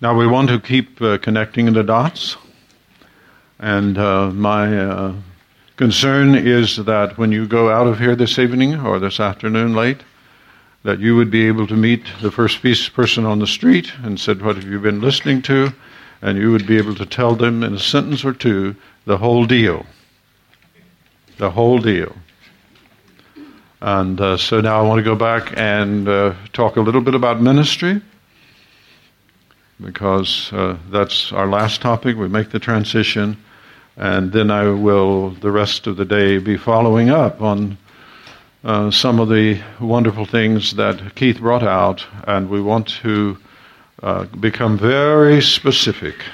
Now we want to keep connecting the dots, and my concern is that when you go out of here this evening or this afternoon late, that you would be able to meet the first person on the street and said, "What have you been listening to?" And you would be able to tell them in a sentence or two the whole deal. The whole deal. And so now I want to go back and talk a little bit about ministry, because that's our last topic. We make the transition, and then I will, the rest of the day, be following up on some of the wonderful things that Keith brought out, and we want to become very specific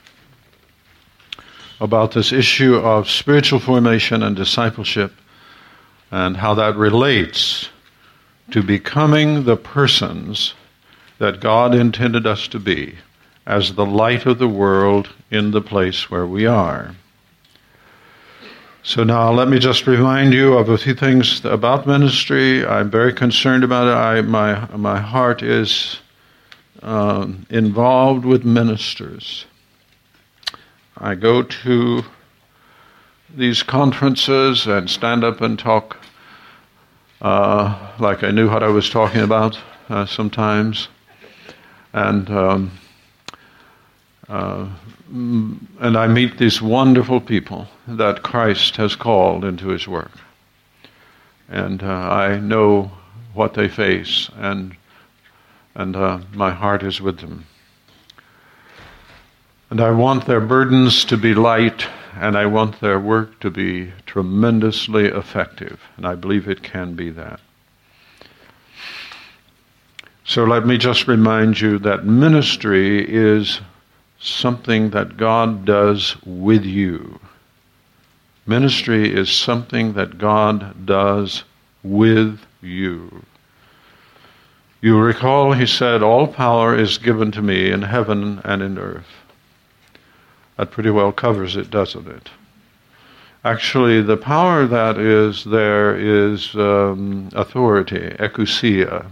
about this issue of spiritual formation and discipleship, and how that relates to becoming the persons that God intended us to be as the light of the world in the place where we are. So now let me just remind you of a few things about ministry. I'm very concerned about it. My heart is involved with ministers. I go to these conferences and stand up and talk like I knew what I was talking about sometimes, and I meet these wonderful people that Christ has called into His work, and I know what they face, and my heart is with them. And I want their burdens to be light, and I want their work to be tremendously effective, and I believe it can be that. So let me just remind you that ministry is something that God does with you. Ministry is something that God does with you. You recall He said, "All power is given to me in heaven and in earth." That pretty well covers it, doesn't it? Actually, the power that is there is authority, exousia.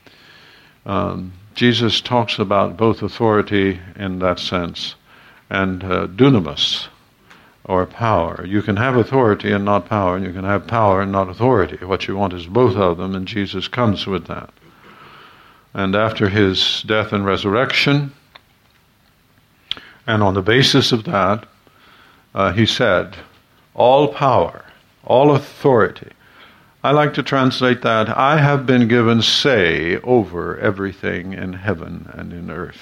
Jesus talks about both authority in that sense and dunamis, or power. You can have authority and not power, and you can have power and not authority. What you want is both of them, and Jesus comes with that. And after His death and resurrection, and on the basis of that, He said, all power, all authority. I like to translate that, I have been given say over everything in heaven and in earth.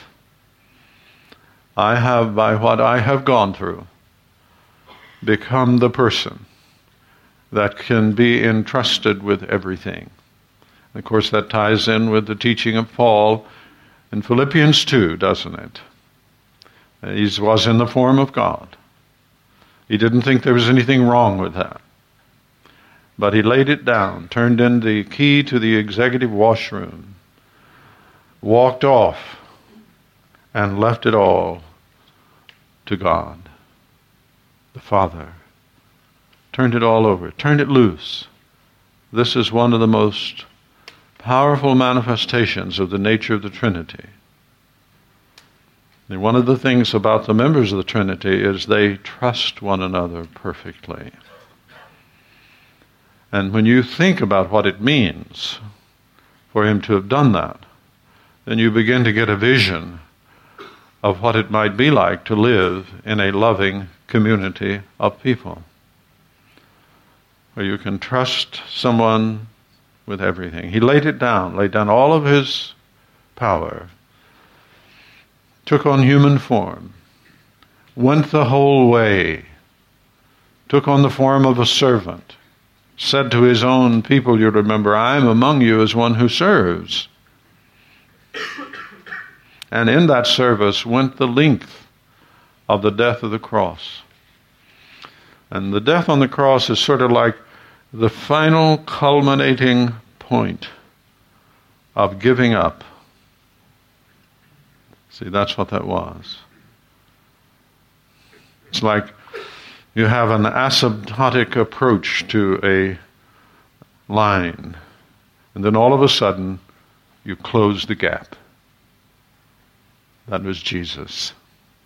I have, by what I have gone through, become the person that can be entrusted with everything. Of course, that ties in with the teaching of Paul in Philippians 2, doesn't it? He was in the form of God. He didn't think there was anything wrong with that. But He laid it down, turned in the key to the executive washroom, walked off, and left it all to God, the Father. Turned it all over, turned it loose. This is one of the most powerful manifestations of the nature of the Trinity. And one of the things about the members of the Trinity is they trust one another perfectly. And when you think about what it means for Him to have done that, then you begin to get a vision of what it might be like to live in a loving community of people, where you can trust someone with everything. He laid down all of His power, took on human form, went the whole way, took on the form of a servant, said to His own people, you remember, I am among you as one who serves. And in that service went the length of the death of the cross. And the death on the cross is sort of like the final culminating point of giving up. See, that's what that was. It's like you have an asymptotic approach to a line, and then all of a sudden you close the gap. That was Jesus.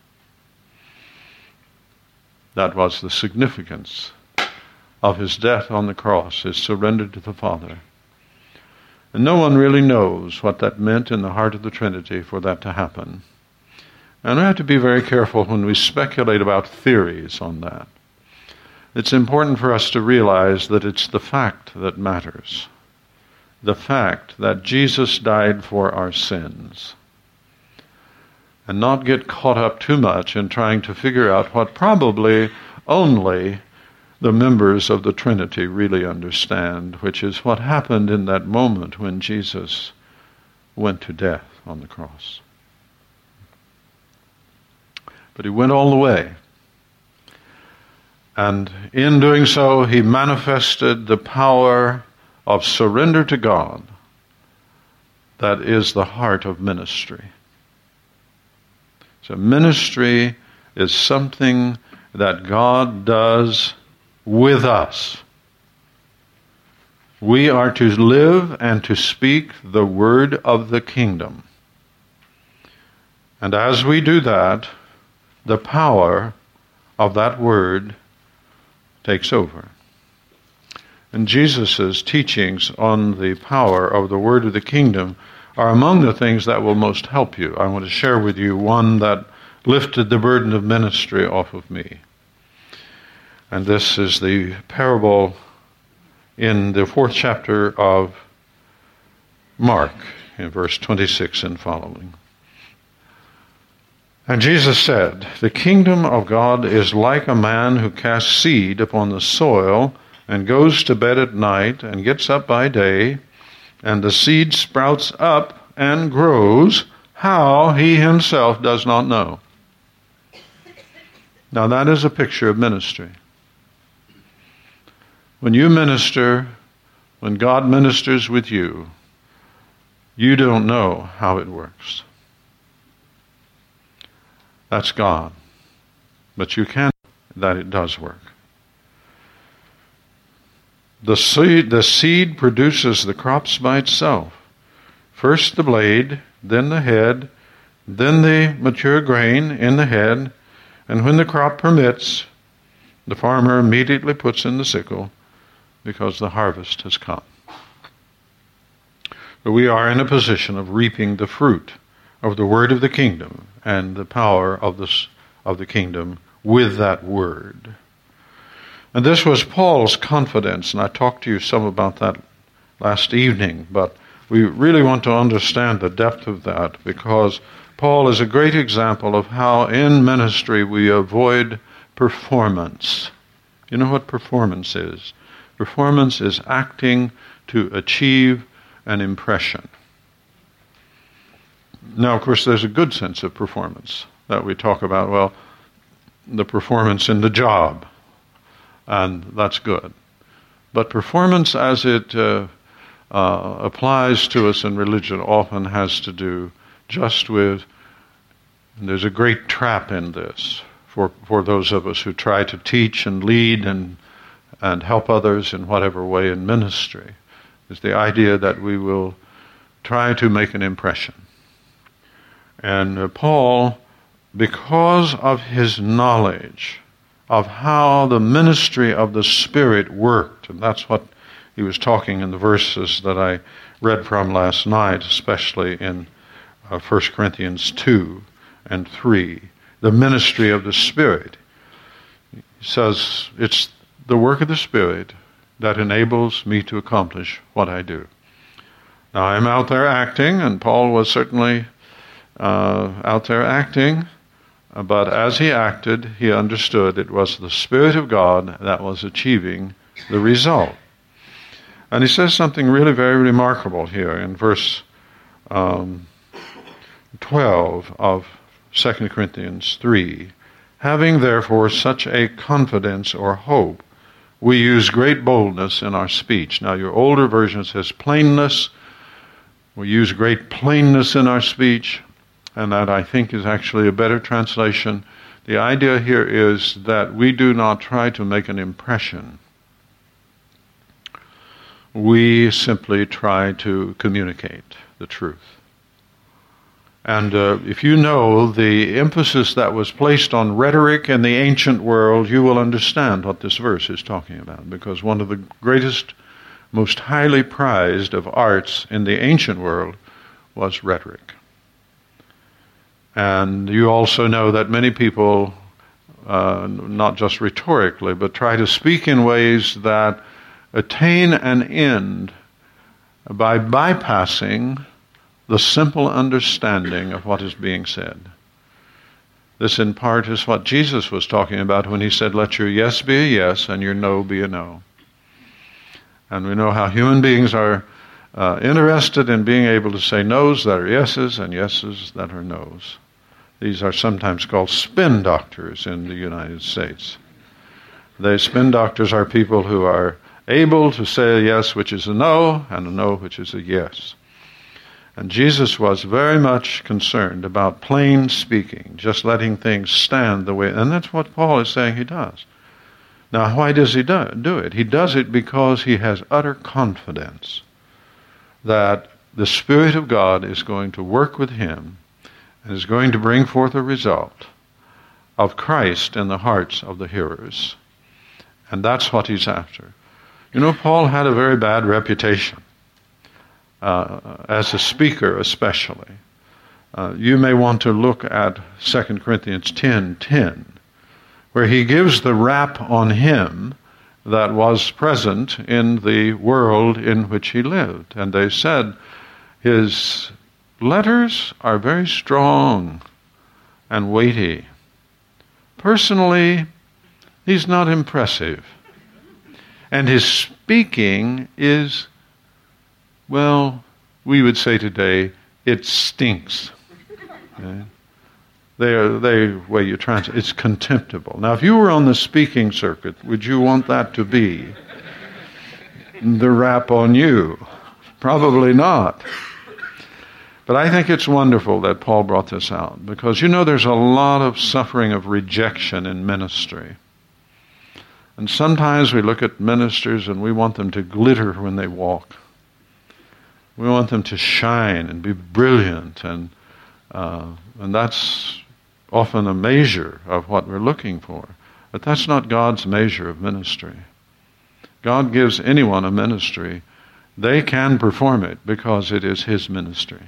That was the significance of his death on the cross, his surrender to the Father. And no one really knows what that meant in the heart of the Trinity for that to happen. And we have to be very careful when we speculate about theories on that. It's important for us to realize that it's the fact that matters. The fact that Jesus died for our sins. And not get caught up too much in trying to figure out what probably only the members of the Trinity really understand, which is what happened in that moment when Jesus went to death on the cross. But he went all the way. And in doing so, he manifested the power of surrender to God that is the heart of ministry. So ministry is something that God does with us. We are to live and to speak the word of the kingdom. And as we do that, the power of that word takes over. And Jesus' teachings on the power of the word of the kingdom are among the things that will most help you. I want to share with you one that lifted the burden of ministry off of me. And this is the parable in the 4th chapter of Mark, in verse 26 and following. And Jesus said, "The kingdom of God is like a man who casts seed upon the soil and goes to bed at night and gets up by day, and the seed sprouts up and grows, how he himself does not know." Now that is a picture of ministry. When you minister, when God ministers with you, you don't know how it works. That's God. But you can know that it does work. The seed produces the crops by itself. First the blade, then the head, then the mature grain in the head, and when the crop permits, the farmer immediately puts in the sickle because the harvest has come. But we are in a position of reaping the fruit of the word of the kingdom and the power of the kingdom with that word. And this was Paul's confidence, and I talked to you some about that last evening, but we really want to understand the depth of that because Paul is a great example of how in ministry we avoid performance. You know what performance is? Performance is acting to achieve an impression. Now, of course, there's a good sense of performance that we talk about. Well, the performance in the job, and that's good. But performance as it applies to us in religion often has to do just with, and there's a great trap in this for those of us who try to teach and lead and help others in whatever way in ministry, is the idea that we will try to make an impression. And Paul, because of his knowledge of how the ministry of the Spirit worked, and that's what he was talking in the verses that I read from last night, especially in 1 Corinthians 2 and 3, the ministry of the Spirit. He says, it's the work of the Spirit that enables me to accomplish what I do. Now, I'm out there acting, and Paul was certainly out there acting, but as he acted, he understood it was the Spirit of God that was achieving the result. And he says something really very remarkable here in verse 12 of 2 Corinthians 3. "Having therefore such a confidence or hope, we use great boldness in our speech." Now your older version says plainness. We use great plainness in our speech, and that I think is actually a better translation. The idea here is that we do not try to make an impression. We simply try to communicate the truth. And if you know the emphasis that was placed on rhetoric in the ancient world, you will understand what this verse is talking about. Because one of the greatest, most highly prized of arts in the ancient world was rhetoric. And you also know that many people, not just rhetorically, but try to speak in ways that attain an end by bypassing the simple understanding of what is being said. This in part is what Jesus was talking about when he said, let your yes be a yes and your no be a no. And we know how human beings are interested in being able to say no's that are yeses and yeses that are no's. These are sometimes called spin doctors in the United States. Spin doctors are people who are able to say a yes which is a no and a no which is a yes. And Jesus was very much concerned about plain speaking, just letting things stand the way, and that's what Paul is saying he does. Now, why does he do it? He does it because he has utter confidence that the Spirit of God is going to work with him and is going to bring forth a result of Christ in the hearts of the hearers. And that's what he's after. You know, Paul had a very bad reputation. As a speaker especially. You may want to look at 2 Corinthians 10:10, where he gives the rap on him that was present in the world in which he lived. And they said his letters are very strong and weighty. Personally, he's not impressive. And his speaking is, well, we would say today, it stinks. Okay? The way you translate, it's contemptible. Now, if you were on the speaking circuit, would you want that to be the rap on you? Probably not. But I think it's wonderful that Paul brought this out, because you know there's a lot of suffering of rejection in ministry. And sometimes we look at ministers and we want them to glitter when they walk. We want them to shine and be brilliant, and that's often a measure of what we're looking for. But that's not God's measure of ministry. God gives anyone a ministry. They can perform it because it is His ministry.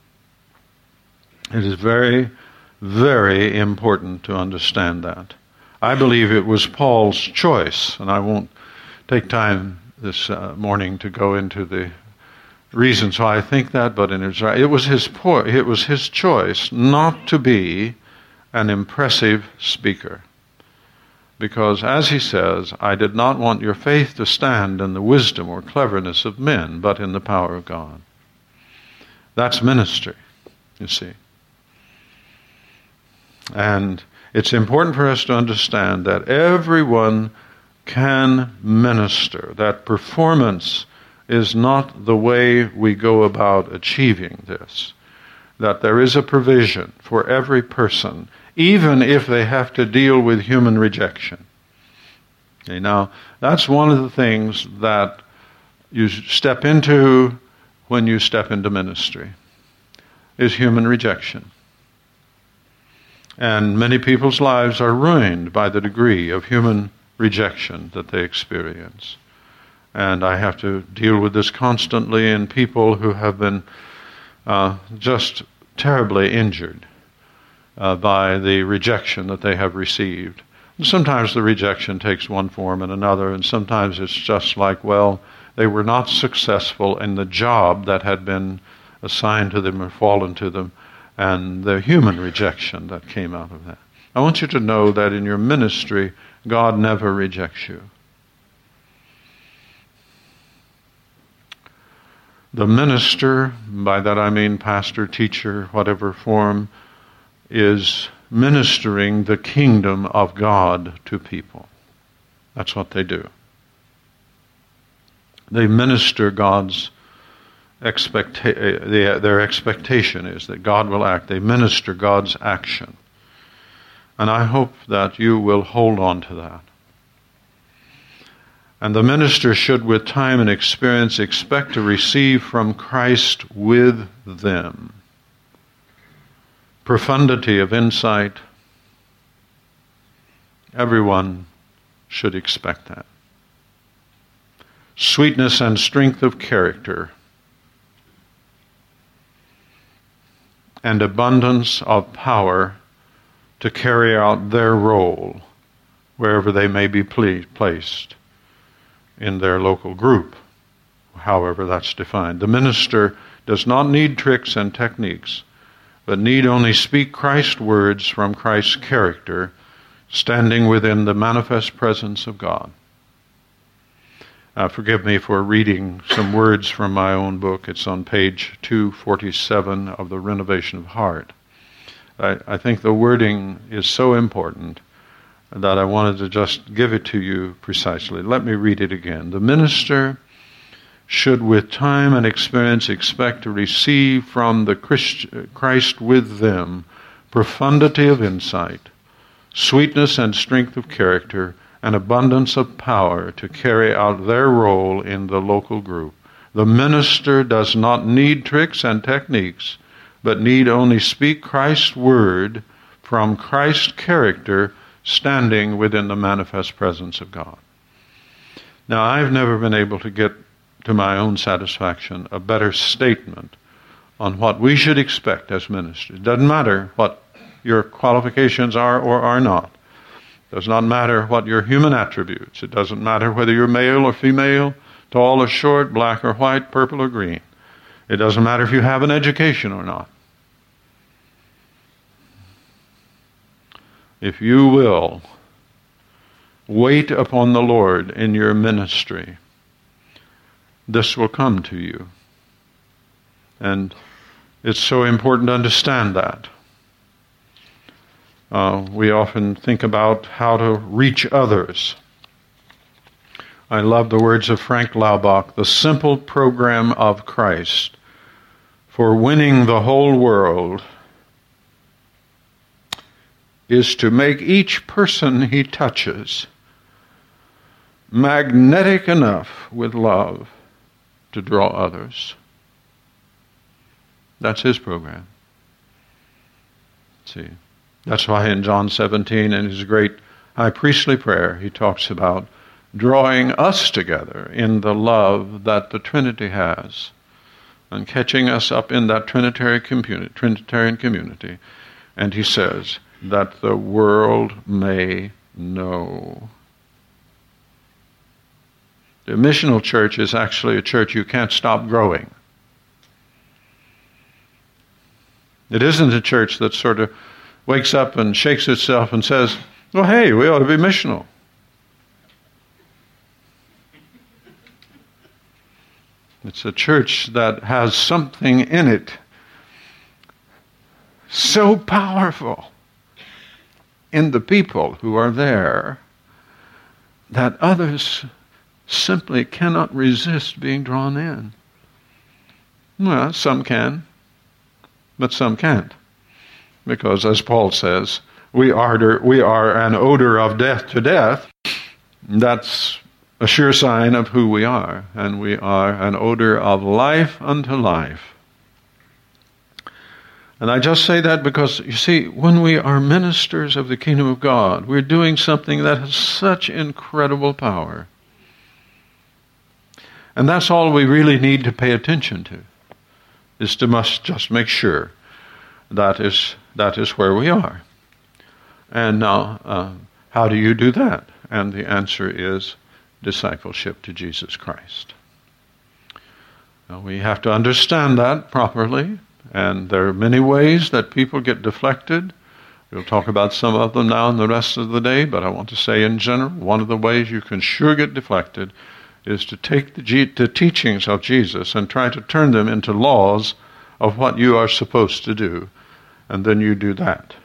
It is very, very important to understand that. I believe it was Paul's choice, and I won't take time this morning to go into the reasons why I think that, but it was his choice not to be an impressive speaker. Because, as he says, I did not want your faith to stand in the wisdom or cleverness of men, but in the power of God. That's ministry, you see. And it's important for us to understand that everyone can minister, that performance is not the way we go about achieving this, that there is a provision for every person, even if they have to deal with human rejection. Okay, now, that's one of the things that you step into when you step into ministry, is human rejection. And many people's lives are ruined by the degree of human rejection that they experience. And I have to deal with this constantly in people who have been just terribly injured by the rejection that they have received. And sometimes the rejection takes one form and another, and sometimes it's just like, well, they were not successful in the job that had been assigned to them or fallen to them, and the human rejection that came out of that. I want you to know that in your ministry, God never rejects you. The minister, by that I mean pastor, teacher, whatever form, is ministering the kingdom of God to people. That's what they do. They minister God's their expectation is that God will act. They minister God's action. And I hope that you will hold on to that. And the minister should, with time and experience, expect to receive from Christ with them. profundity of insight. Everyone should expect that. Sweetness and strength of character, and abundance of power to carry out their role wherever they may be placed in their local group, however that's defined. The minister does not need tricks and techniques, but need only speak Christ's words from Christ's character, standing within the manifest presence of God. Forgive me for reading some words from my own book. It's on page 247 of the Renovation of Heart. I think the wording is so important that I wanted to just give it to you precisely. Let me read it again. The minister should with time and experience expect to receive from the Christ with them profundity of insight, sweetness and strength of character, and abundance of power to carry out their role in the local group. The minister does not need tricks and techniques, but need only speak Christ's word from Christ's character, standing within the manifest presence of God. Now, I've never been able to get to my own satisfaction a better statement on what we should expect as ministers. It doesn't matter what your qualifications are or are not. It does not matter what your human attributes. It doesn't matter whether you're male or female, tall or short, black or white, purple or green. It doesn't matter if you have an education or not. If you will wait upon the Lord in your ministry, this will come to you. And it's so important to understand that. We often think about how to reach others. I love the words of Frank Laubach, the simple program of Christ for winning the whole world is to make each person he touches magnetic enough with love to draw others. That's his program. See, that's why in John 17, in his great high priestly prayer, he talks about drawing us together in the love that the Trinity has, and catching us up in that Trinitarian community. And he says, that the world may know. The missional church is actually a church you can't stop growing. It isn't a church that sort of wakes up and shakes itself and says, well, hey, we ought to be missional. It's a church that has something in it so powerful in the people who are there that others simply cannot resist being drawn in. Well, some can, but some can't. Because, as Paul says, we are an odor of death to death. That's a sure sign of who we are. And we are an odor of life unto life. And I just say that because, you see, when we are ministers of the kingdom of God, we're doing something that has such incredible power. And that's all we really need to pay attention to, is to just make sure that is where we are. And now, how do you do that? And the answer is discipleship to Jesus Christ. Now, we have to understand that properly. And there are many ways that people get deflected. We'll talk about some of them now in the rest of the day, but I want to say in general, one of the ways you can sure get deflected is to take the teachings of Jesus and try to turn them into laws of what you are supposed to do, and then you do that.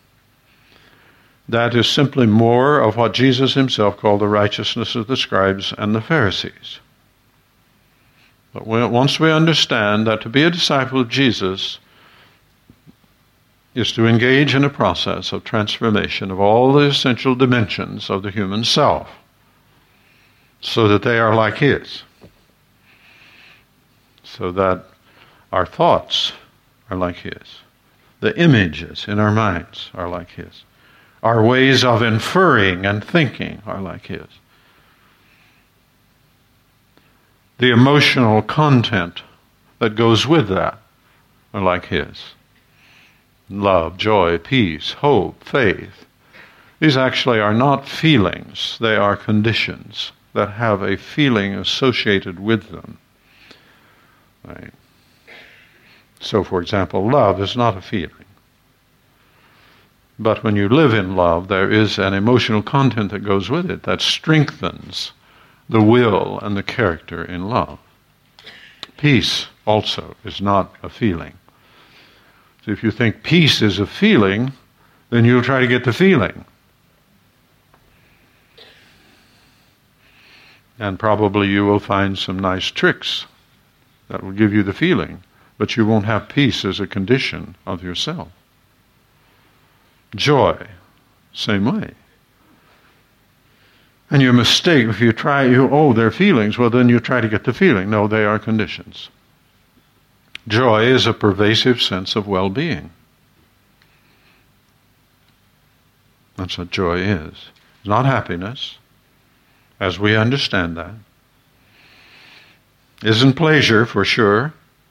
That is simply more of what Jesus himself called the righteousness of the scribes and the Pharisees. But once we understand that to be a disciple of Jesus is to engage in a process of transformation of all the essential dimensions of the human self, so that they are like his, so that our thoughts are like his, The images in our minds are like His. Our ways of inferring and thinking are like His. The emotional content that goes with that are like His. Love, joy, peace, hope, faith. These actually are not feelings. They are conditions that have a feeling associated with them. Right? So, for example, love is not a feeling. But when you live in love, there is an emotional content that goes with it that strengthens the will and the character in love. Peace also is not a feeling. So if you think peace is a feeling, then you'll try to get the feeling. And probably you will find some nice tricks that will give you the feeling, but you won't have peace as a condition of yourself. Joy, same way. And your mistake, if you try, they're feelings, well then you try to get the feeling. No, they are conditions. Joy is a pervasive sense of well-being. That's what joy is. It's not happiness, as we understand that. Isn't pleasure, for sure.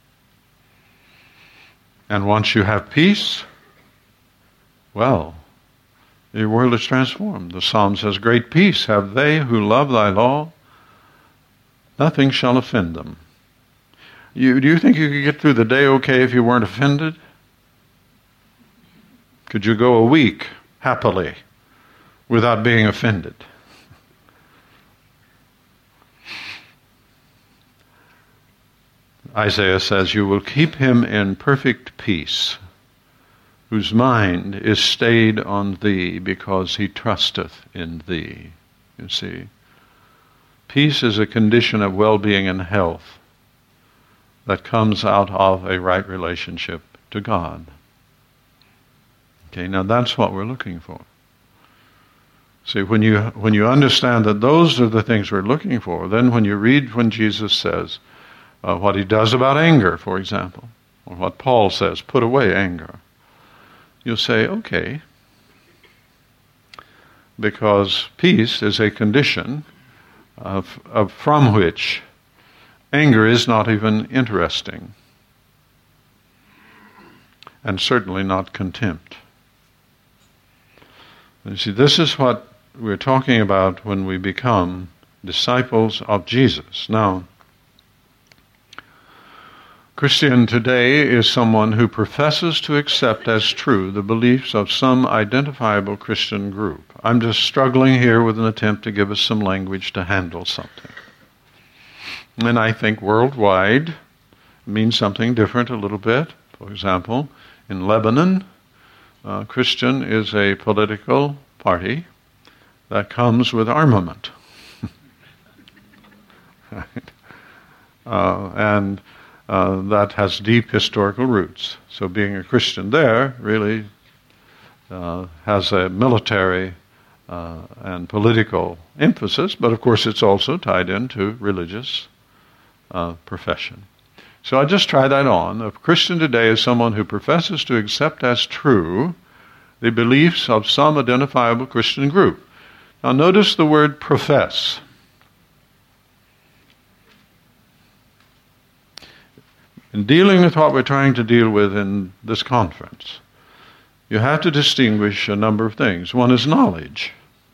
And once you have peace, well, your world is transformed. The Psalm says, great peace have they who love thy law. Nothing shall offend them. Do you think you could get through the day okay if you weren't offended? Could you go a week happily without being offended? Isaiah says, you will keep him in perfect peace, whose mind is stayed on thee because he trusteth in thee. You see, peace is a condition of well-being and health that comes out of a right relationship to God. Okay, now that's what we're looking for. See, when you understand that those are the things we're looking for, then when you read when Jesus says what he does about anger, for example, or what Paul says, put away anger, you'll say, okay, because peace is a condition from which anger is not even interesting, and certainly not contempt. And you see, this is what we're talking about when we become disciples of Jesus. Now, Christian today is someone who professes to accept as true the beliefs of some identifiable Christian group. I'm just struggling here with an attempt to give us some language to handle something. And I think worldwide means something different a little bit. For example, in Lebanon, Christian is a political party that comes with armament. Right? And that has deep historical roots. So being a Christian there really has a military and political emphasis, but of course it's also tied into religious profession. So I just try that on. A Christian today is someone who professes to accept as true the beliefs of some identifiable Christian group. Now notice the word profess. In dealing with what we're trying to deal with in this conference, you have to distinguish a number of things. One is knowledge.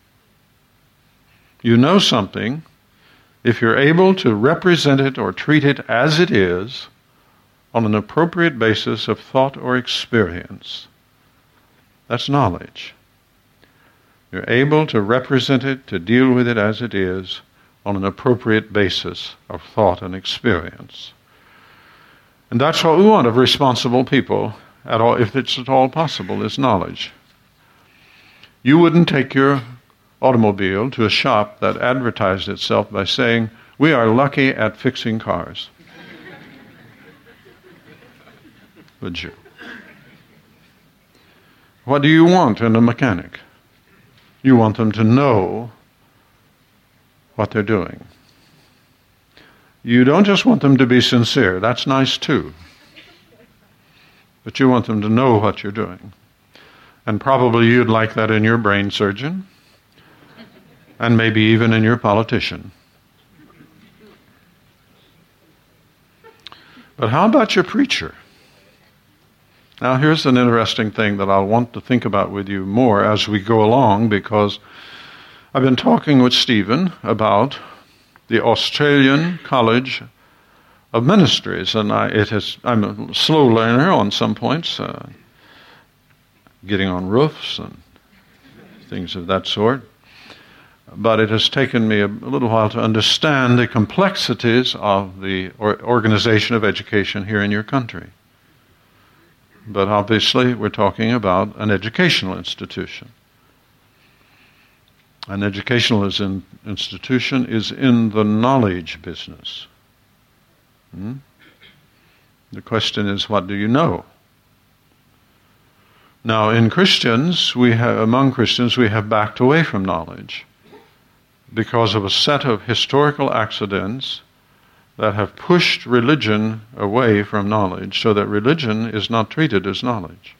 You know something if you're able to represent it or treat it as it is on an appropriate basis of thought or experience. That's knowledge. You're able to represent it, to deal with it as it is on an appropriate basis of thought and experience. And that's what we want of responsible people, at all, if it's at all possible, is knowledge. You wouldn't take your automobile to a shop that advertised itself by saying, we are lucky at fixing cars. Would you? What do you want in a mechanic? You want them to know what they're doing. You don't just want them to be sincere. That's nice too. but you want them to know what you're doing. And probably you'd like that in your brain surgeon, and maybe even in your politician. But how about your preacher? Now here's an interesting thing that I'll want to think about with you more as we go along, because I've been talking with Stephen about the Australian College of Ministries, and I'm a slow learner on some points, getting on roofs and things of that sort. But it has taken me a little while to understand the complexities of the organization of education here in your country. But obviously, we're talking about an educational institution. An educational institution is in the knowledge business. The question is, what do you know? Now, among Christians, we have backed away from knowledge because of a set of historical accidents that have pushed religion away from knowledge, so that religion is not treated as knowledge.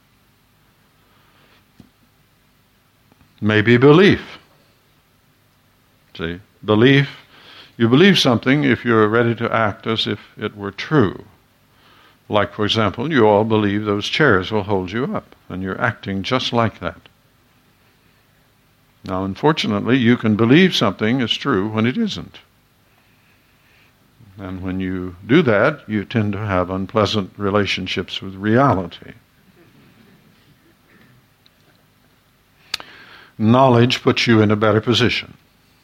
Maybe belief. See, belief, you believe something if you're ready to act as if it were true. Like, for example, you all believe those chairs will hold you up, and you're acting just like that. Now, unfortunately, you can believe something is true when it isn't. And when you do that, you tend to have unpleasant relationships with reality. Knowledge puts you in a better position.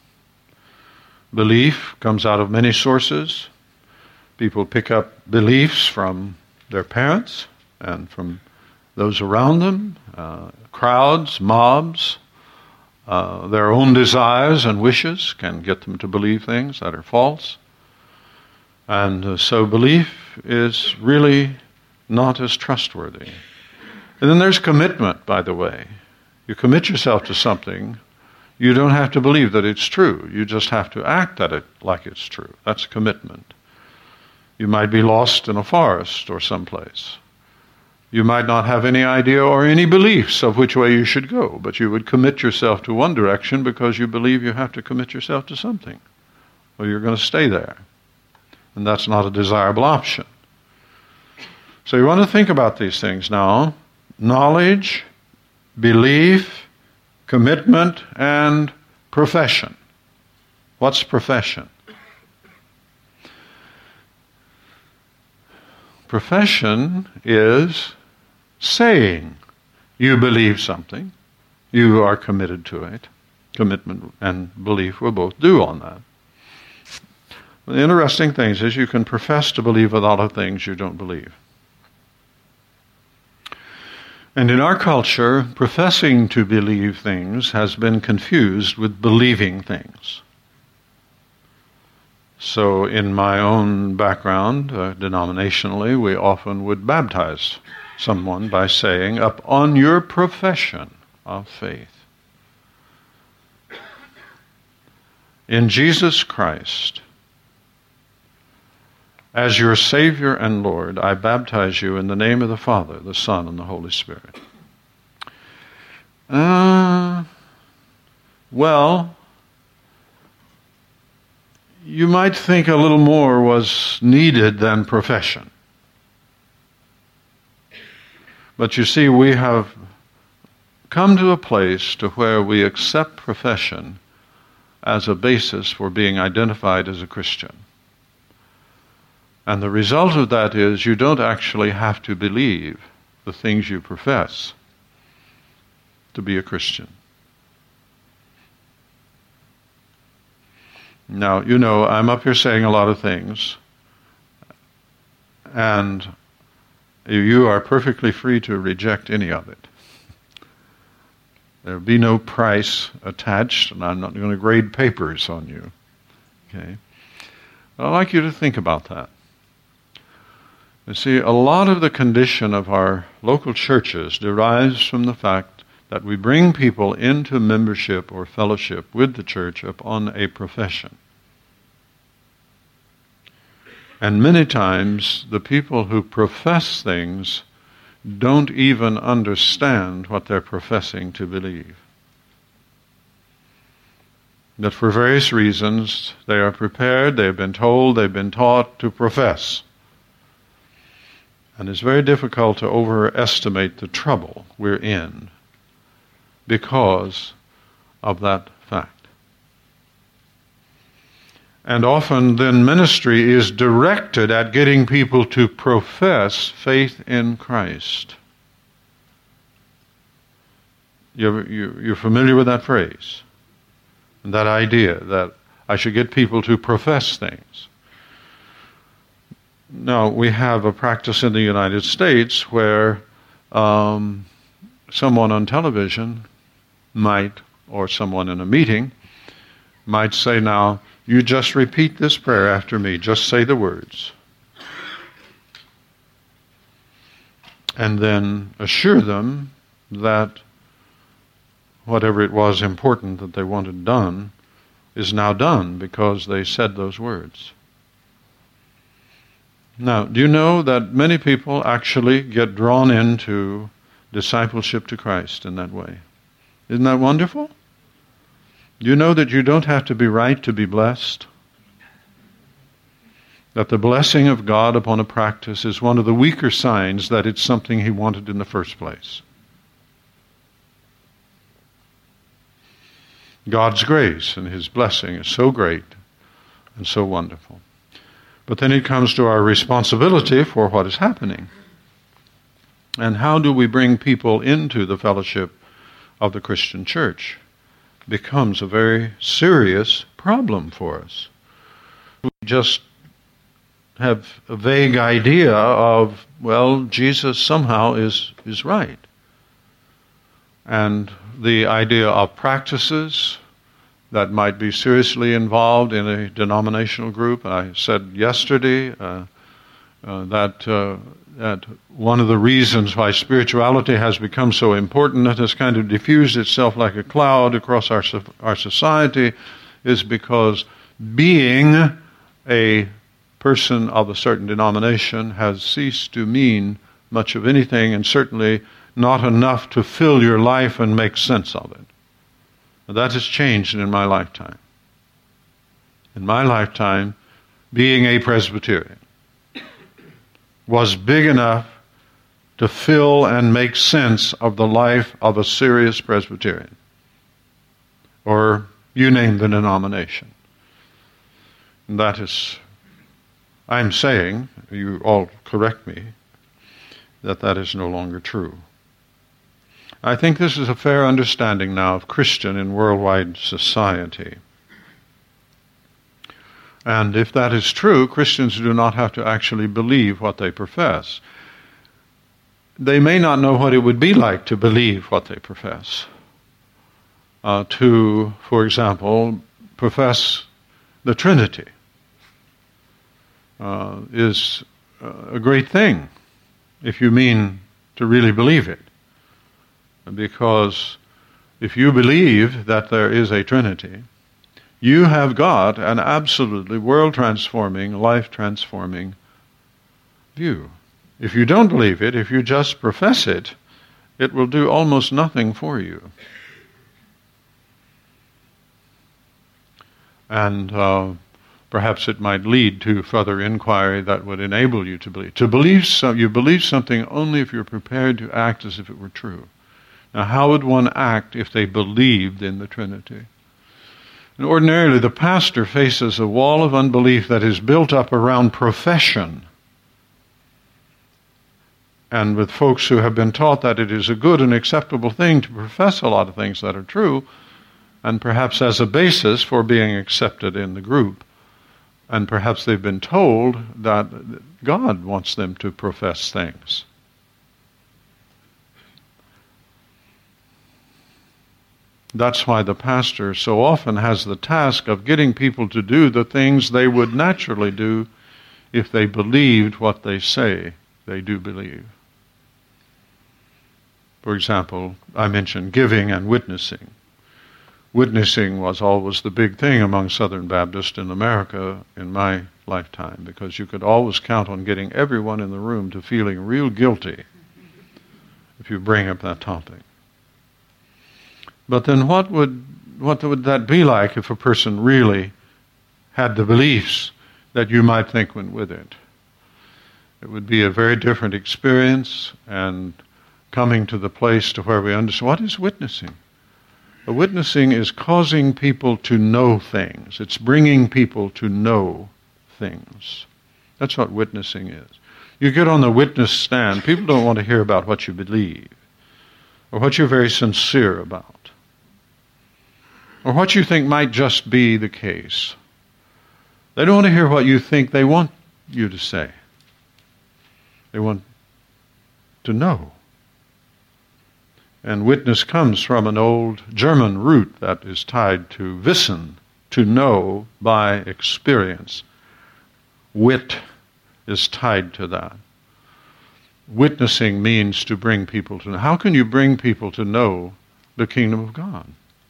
Belief comes out of many sources. People pick up beliefs from their parents and from those around them, crowds, mobs. Their own desires and wishes can get them to believe things that are false. And so belief is really not as trustworthy. And then there's commitment, by the way. You commit yourself to something, you don't have to believe that it's true. You just have to act at it like it's true. That's commitment. You might be lost in a forest or someplace. You might not have any idea or any beliefs of which way you should go, but you would commit yourself to one direction because you believe you have to commit yourself to something, or you're going to stay there. And that's not a desirable option. So you want to think about these things now. Knowledge, belief, commitment, and profession. What's profession? Profession is saying you believe something, you are committed to it. Commitment and belief will both do on that. The interesting thing is you can profess to believe a lot of things you don't believe. And in our culture, professing to believe things has been confused with believing things. So in my own background, denominationally, we often would baptize someone by saying, upon your profession of faith in Jesus Christ, as your Savior and Lord, I baptize you in the name of the Father, the Son, and the Holy Spirit. Well, you might think a little more was needed than profession. But you see, we have come to a place to where we accept profession as a basis for being identified as a Christian. And the result of that is you don't actually have to believe the things you profess to be a Christian. Now, you know, I'm up here saying a lot of things, and you are perfectly free to reject any of it. There'll be no price attached, and I'm not going to grade papers on you. Okay? But I'd like you to think about that. You see, a lot of the condition of our local churches derives from the fact that we bring people into membership or fellowship with the church upon a profession. And many times, the people who profess things don't even understand what they're professing to believe. That for various reasons they are prepared, they've been told, they've been taught to profess. And it's very difficult to overestimate the trouble we're in because of that fact. And often then ministry is directed at getting people to profess faith in Christ. You're familiar with that phrase? And that idea that I should get people to profess things. Now, we have a practice in the United States where someone on television might, or someone in a meeting, might say, now, you just repeat this prayer after me. Just say the words. And then assure them that whatever it was important that they wanted done is now done because they said those words. Now, do you know that many people actually get drawn into discipleship to Christ in that way? Isn't that wonderful? Do you know that you don't have to be right to be blessed? That the blessing of God upon a practice is one of the weaker signs that it's something He wanted in the first place. God's grace and His blessing is so great and so wonderful. But then it comes to our responsibility for what is happening. And how do we bring people into the fellowship of the Christian church? Becomes a very serious problem for us. We just have a vague idea of, well, Jesus somehow is right. And the idea of practices that might be seriously involved in a denominational group. I said yesterday that one of the reasons why spirituality has become so important, it has kind of diffused itself like a cloud across our society, is because being a person of a certain denomination has ceased to mean much of anything, and certainly not enough to fill your life and make sense of it. That has changed in my lifetime. In my lifetime, being a Presbyterian was big enough to fill and make sense of the life of a serious Presbyterian. Or you name the denomination. And that is, I'm saying, you all correct me, that is no longer true. I think this is a fair understanding now of Christian in worldwide society. And if that is true, Christians do not have to actually believe what they profess. They may not know what it would be like to believe what they profess. To, for example, profess the Trinity is a great thing if you mean to really believe it. Because if you believe that there is a Trinity, you have got an absolutely world-transforming, life-transforming view. If you don't believe it, if you just profess it, it will do almost nothing for you. And perhaps it might lead to further inquiry that would enable you to believe. You believe something only if you're prepared to act as if it were true. Now, how would one act if they believed in the Trinity? And ordinarily, the pastor faces a wall of unbelief that is built up around profession. And with folks who have been taught that it is a good and acceptable thing to profess a lot of things that are true, and perhaps as a basis for being accepted in the group. And perhaps they've been told that God wants them to profess things. That's why the pastor so often has the task of getting people to do the things they would naturally do if they believed what they say they do believe. For example, I mentioned giving and witnessing. Witnessing was always the big thing among Southern Baptists in America in my lifetime, because you could always count on getting everyone in the room to feeling real guilty if you bring up that topic. But then what would that be like if a person really had the beliefs that you might think went with it? It would be a very different experience, and coming to the place to where we understand what is witnessing. Witnessing is causing people to know things. It's bringing people to know things. That's what witnessing is. You get on the witness stand, people don't want to hear about what you believe, or what you're very sincere about, or what you think might just be the case. They don't want to hear what you think they want you to say. They want to know. And witness comes from an old German root that is tied to wissen, to know by experience. Wit is tied to that. Witnessing means to bring people to know. How can you bring people to know the kingdom of God?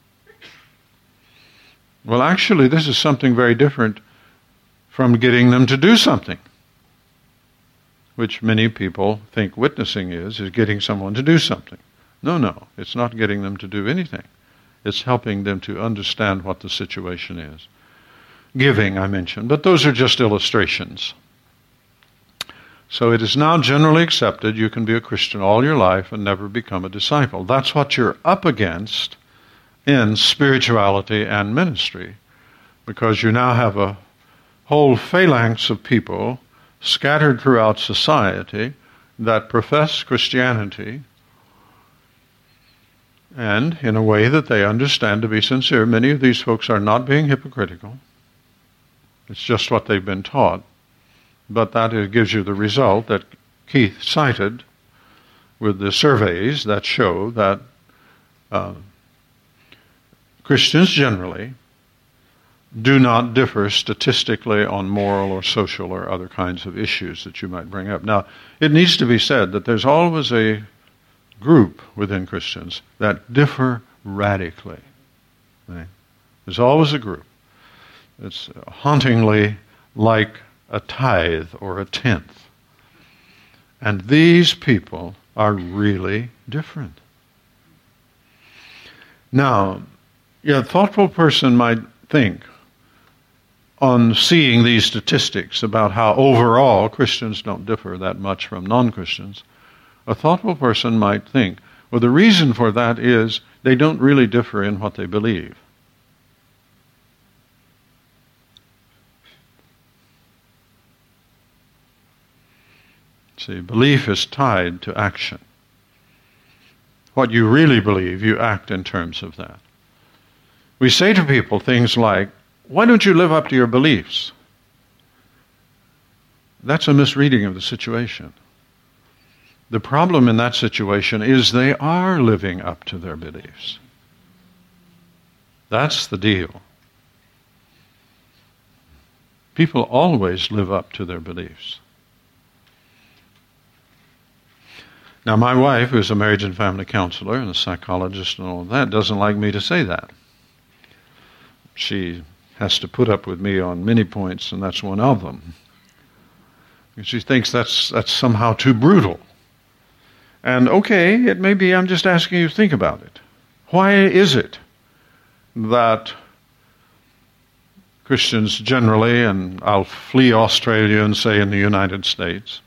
Well, actually, this is something very different from getting them to do something, which many people think witnessing is getting someone to do something. No, it's not getting them to do anything. It's helping them to understand what the situation is. Giving, I mentioned, but those are just illustrations. So it is now generally accepted you can be a Christian all your life and never become a disciple. That's what you're up against in spirituality and ministry, because you now have a whole phalanx of people scattered throughout society that profess Christianity, and in a way that they understand to be sincere. Many of these folks are not being hypocritical. It's just what they've been taught. But that gives you the result that Keith cited with the surveys that show that Christians generally do not differ statistically on moral or social or other kinds of issues that you might bring up. Now, it needs to be said that there's always a group within Christians that differ radically. Right? There's always a group. It's hauntingly like a tithe or a tenth. And these people are really different. Now, a thoughtful person might think, on seeing these statistics about how overall Christians don't differ that much from non-Christians, a thoughtful person might think, well, the reason for that is they don't really differ in what they believe. See, belief is tied to action. What you really believe, you act in terms of that. We say to people things like, why don't you live up to your beliefs? That's a misreading of the situation. The problem in that situation is they are living up to their beliefs. That's the deal. People always live up to their beliefs. Now, my wife, who's a marriage and family counselor and a psychologist and all of that, doesn't like me to say that. She has to put up with me on many points, and that's one of them. She thinks that's somehow too brutal. And okay, it may be, I'm just asking you to think about it. Why is it that Christians generally, and I'll flee Australia and say in the United States,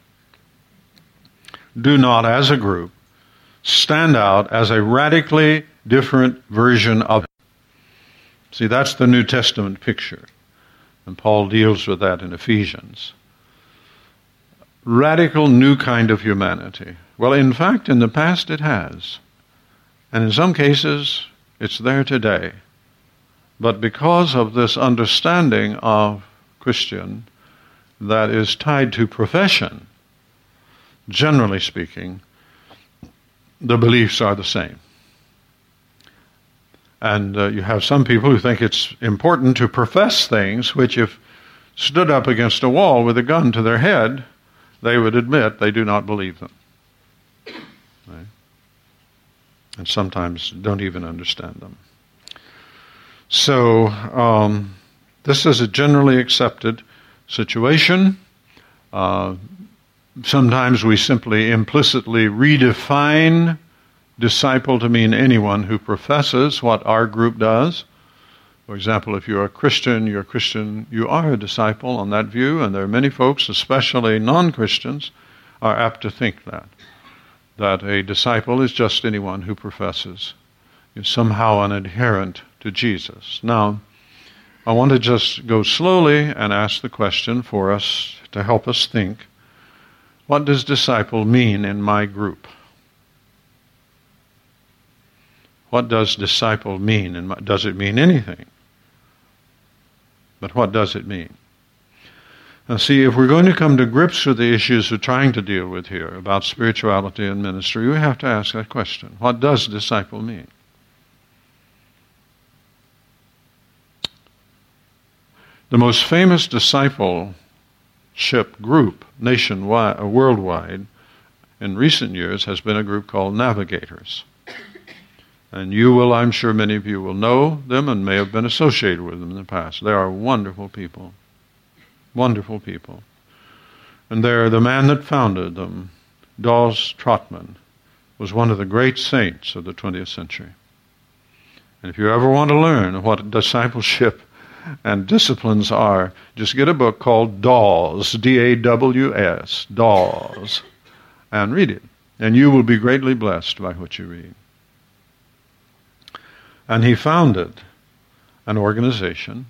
do not, as a group, stand out as a radically different version of it? See, that's the New Testament picture. And Paul deals with that in Ephesians. Radical new kind of humanity. Well, in fact, in the past it has. And in some cases, it's there today. But because of this understanding of Christian that is tied to profession, generally speaking, the beliefs are the same. And you have some people who think it's important to profess things which, if stood up against a wall with a gun to their head, they would admit they do not believe them. Right? And sometimes don't even understand them. So this is a generally accepted situation. Sometimes we simply implicitly redefine disciple to mean anyone who professes what our group does. For example, if you're a Christian, you are a disciple on that view, and there are many folks, especially non-Christians, are apt to think that a disciple is just anyone who professes, is somehow an adherent to Jesus. Now, I want to just go slowly and ask the question for us to help us think, what does disciple mean in my group? What does disciple mean? Does it mean anything? But what does it mean? Now see, if we're going to come to grips with the issues we're trying to deal with here about spirituality and ministry, we have to ask that question. What does disciple mean? The most famous discipleship group nationwide, or worldwide, in recent years has been a group called Navigators. And you will, I'm sure many of you will know them and may have been associated with them in the past. They are wonderful people. Wonderful people. And the man that founded them, Dawes Trotman, was one of the great saints of the 20th century. And if you ever want to learn what discipleship and disciplines are, just get a book called Dawes, D-A-W-S, Dawes, and read it. And you will be greatly blessed by what you read. And he founded an organization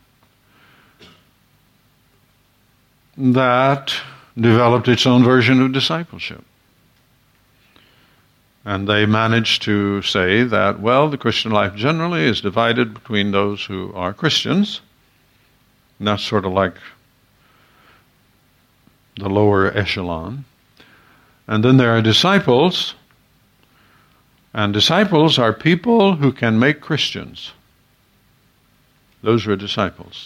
that developed its own version of discipleship. And they managed to say that, well, the Christian life generally is divided between those who are Christians, and that's sort of like the lower echelon. And then there are disciples, and disciples are people who can make Christians. Those were disciples.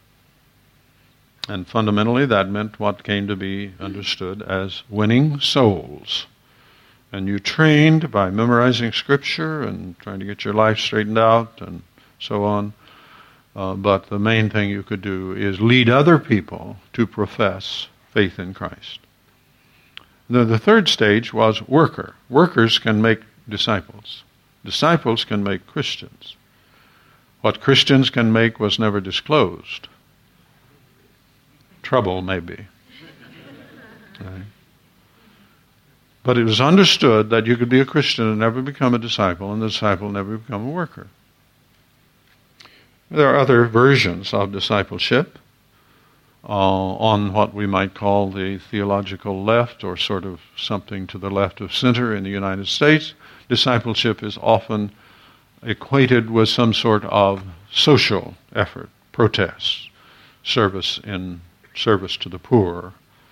And fundamentally that meant what came to be understood as winning souls. And you trained by memorizing Scripture and trying to get your life straightened out and so on. But the main thing you could do is lead other people to profess faith in Christ. The third stage was worker. Workers can make disciples. Disciples can make Christians. What Christians can make was never disclosed. Trouble, maybe. Right? But it was understood that you could be a Christian and never become a disciple, and the disciple never become a worker. There are other versions of discipleship on what we might call the theological left, or sort of something to the left of center in the United States. Discipleship is often equated with some sort of social effort, protest, service to the poor,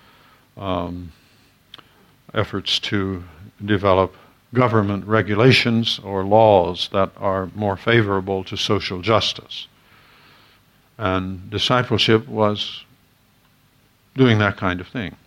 efforts to develop government regulations or laws that are more favorable to social justice. And discipleship was doing that kind of thing.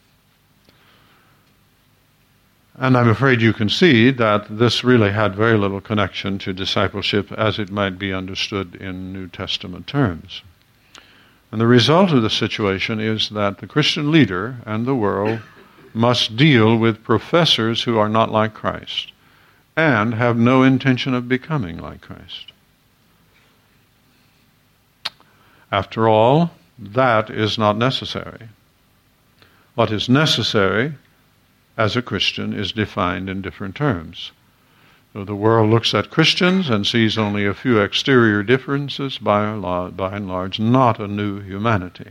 And I'm afraid you can see that this really had very little connection to discipleship as it might be understood in New Testament terms. And the result of the situation is that the Christian leader and the world must deal with professors who are not like Christ and have no intention of becoming like Christ. After all, that is not necessary. What is necessary as a Christian is defined in different terms. So the world looks at Christians and sees only a few exterior differences, by and large, not a new humanity.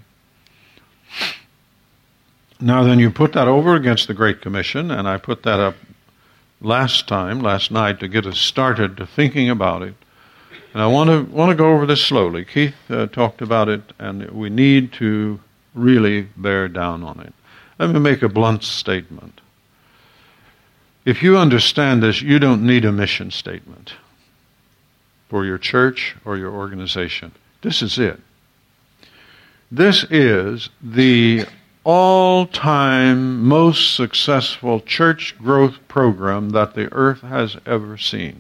Now then, you put that over against the Great Commission, and I put that up last night, to get us started to thinking about it. And I want to go over this slowly. Keith talked about it, and we need to really bear down on it. Let me make a blunt statement. If you understand this, you don't need a mission statement for your church or your organization. This is it. This is the all-time most successful church growth program that the earth has ever seen.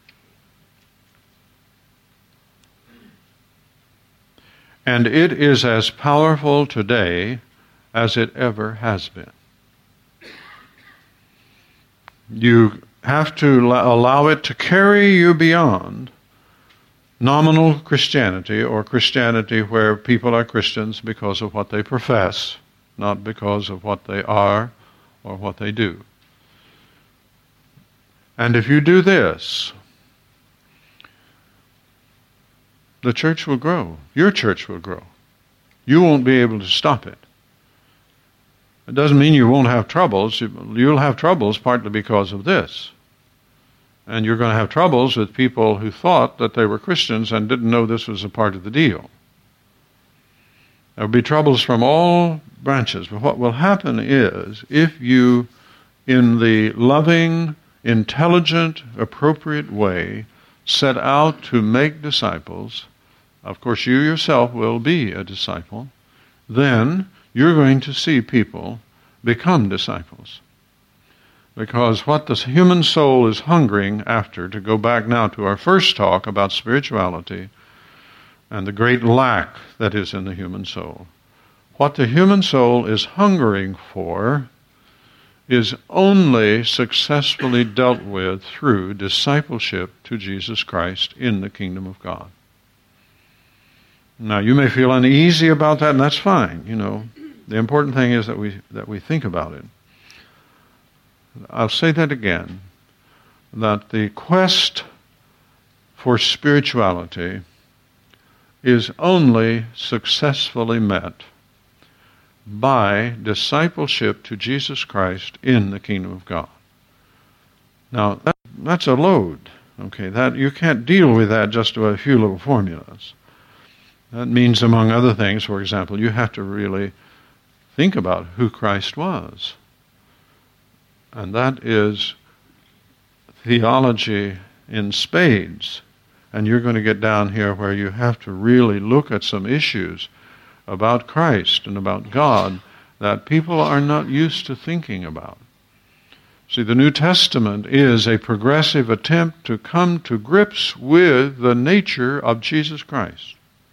And it is as powerful today as it ever has been. You have to allow it to carry you beyond nominal Christianity, or Christianity where people are Christians because of what they profess, not because of what they are or what they do. And if you do this, the church will grow. Your church will grow. You won't be able to stop it. It doesn't mean you won't have troubles. You'll have troubles partly because of this. And you're going to have troubles with people who thought that they were Christians and didn't know this was a part of the deal. There will be troubles from all branches. But what will happen is, if you, in the loving, intelligent, appropriate way, set out to make disciples, of course you yourself will be a disciple, then you're going to see people become disciples. Because what the human soul is hungering after, to go back now to our first talk about spirituality and the great lack that is in the human soul, what the human soul is hungering for is only successfully dealt with through discipleship to Jesus Christ in the kingdom of God. Now, you may feel uneasy about that, and that's fine. The important thing is that we think about it. I'll say that again, that the quest for spirituality is only successfully met by discipleship to Jesus Christ in the kingdom of God. Now, that's a load, okay? That you can't deal with that just with a few little formulas. That means, among other things, for example, you have to really think about who Christ was. And that is theology in spades. And you're going to get down here where you have to really look at some issues about Christ and about God that people are not used to thinking about. See, the New Testament is a progressive attempt to come to grips with the nature of Jesus Christ.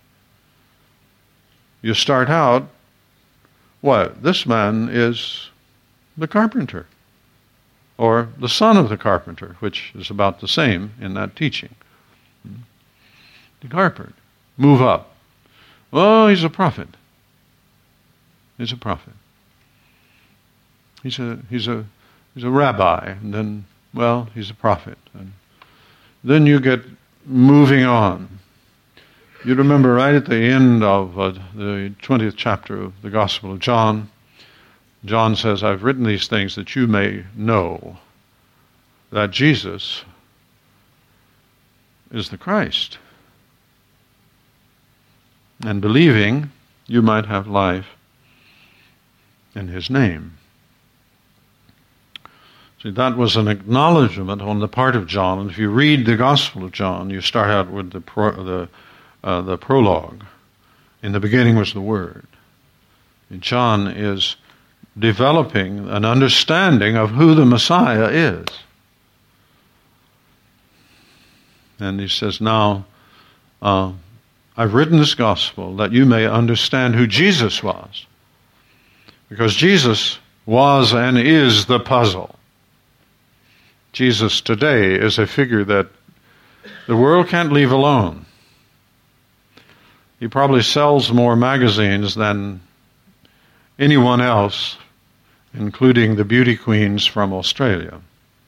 You start out, this man is the carpenter, or the son of the carpenter, which is about the same in that teaching. The carpenter. Move up. Oh, he's a prophet. He's a prophet. He's a rabbi, and then, he's a prophet. And then you get moving on. You remember right at the end of the 20th chapter of the Gospel of John, John says, I've written these things that you may know that Jesus is the Christ. And believing, you might have life in his name. See, that was an acknowledgement on the part of John. And if you read the Gospel of John, you start out with the prologue. In the beginning was the Word. And John is developing an understanding of who the Messiah is. And he says, now, I've written this gospel that you may understand who Jesus was. Because Jesus was and is the puzzle. Jesus today is a figure that the world can't leave alone. He probably sells more magazines than anyone else, including the beauty queens from Australia.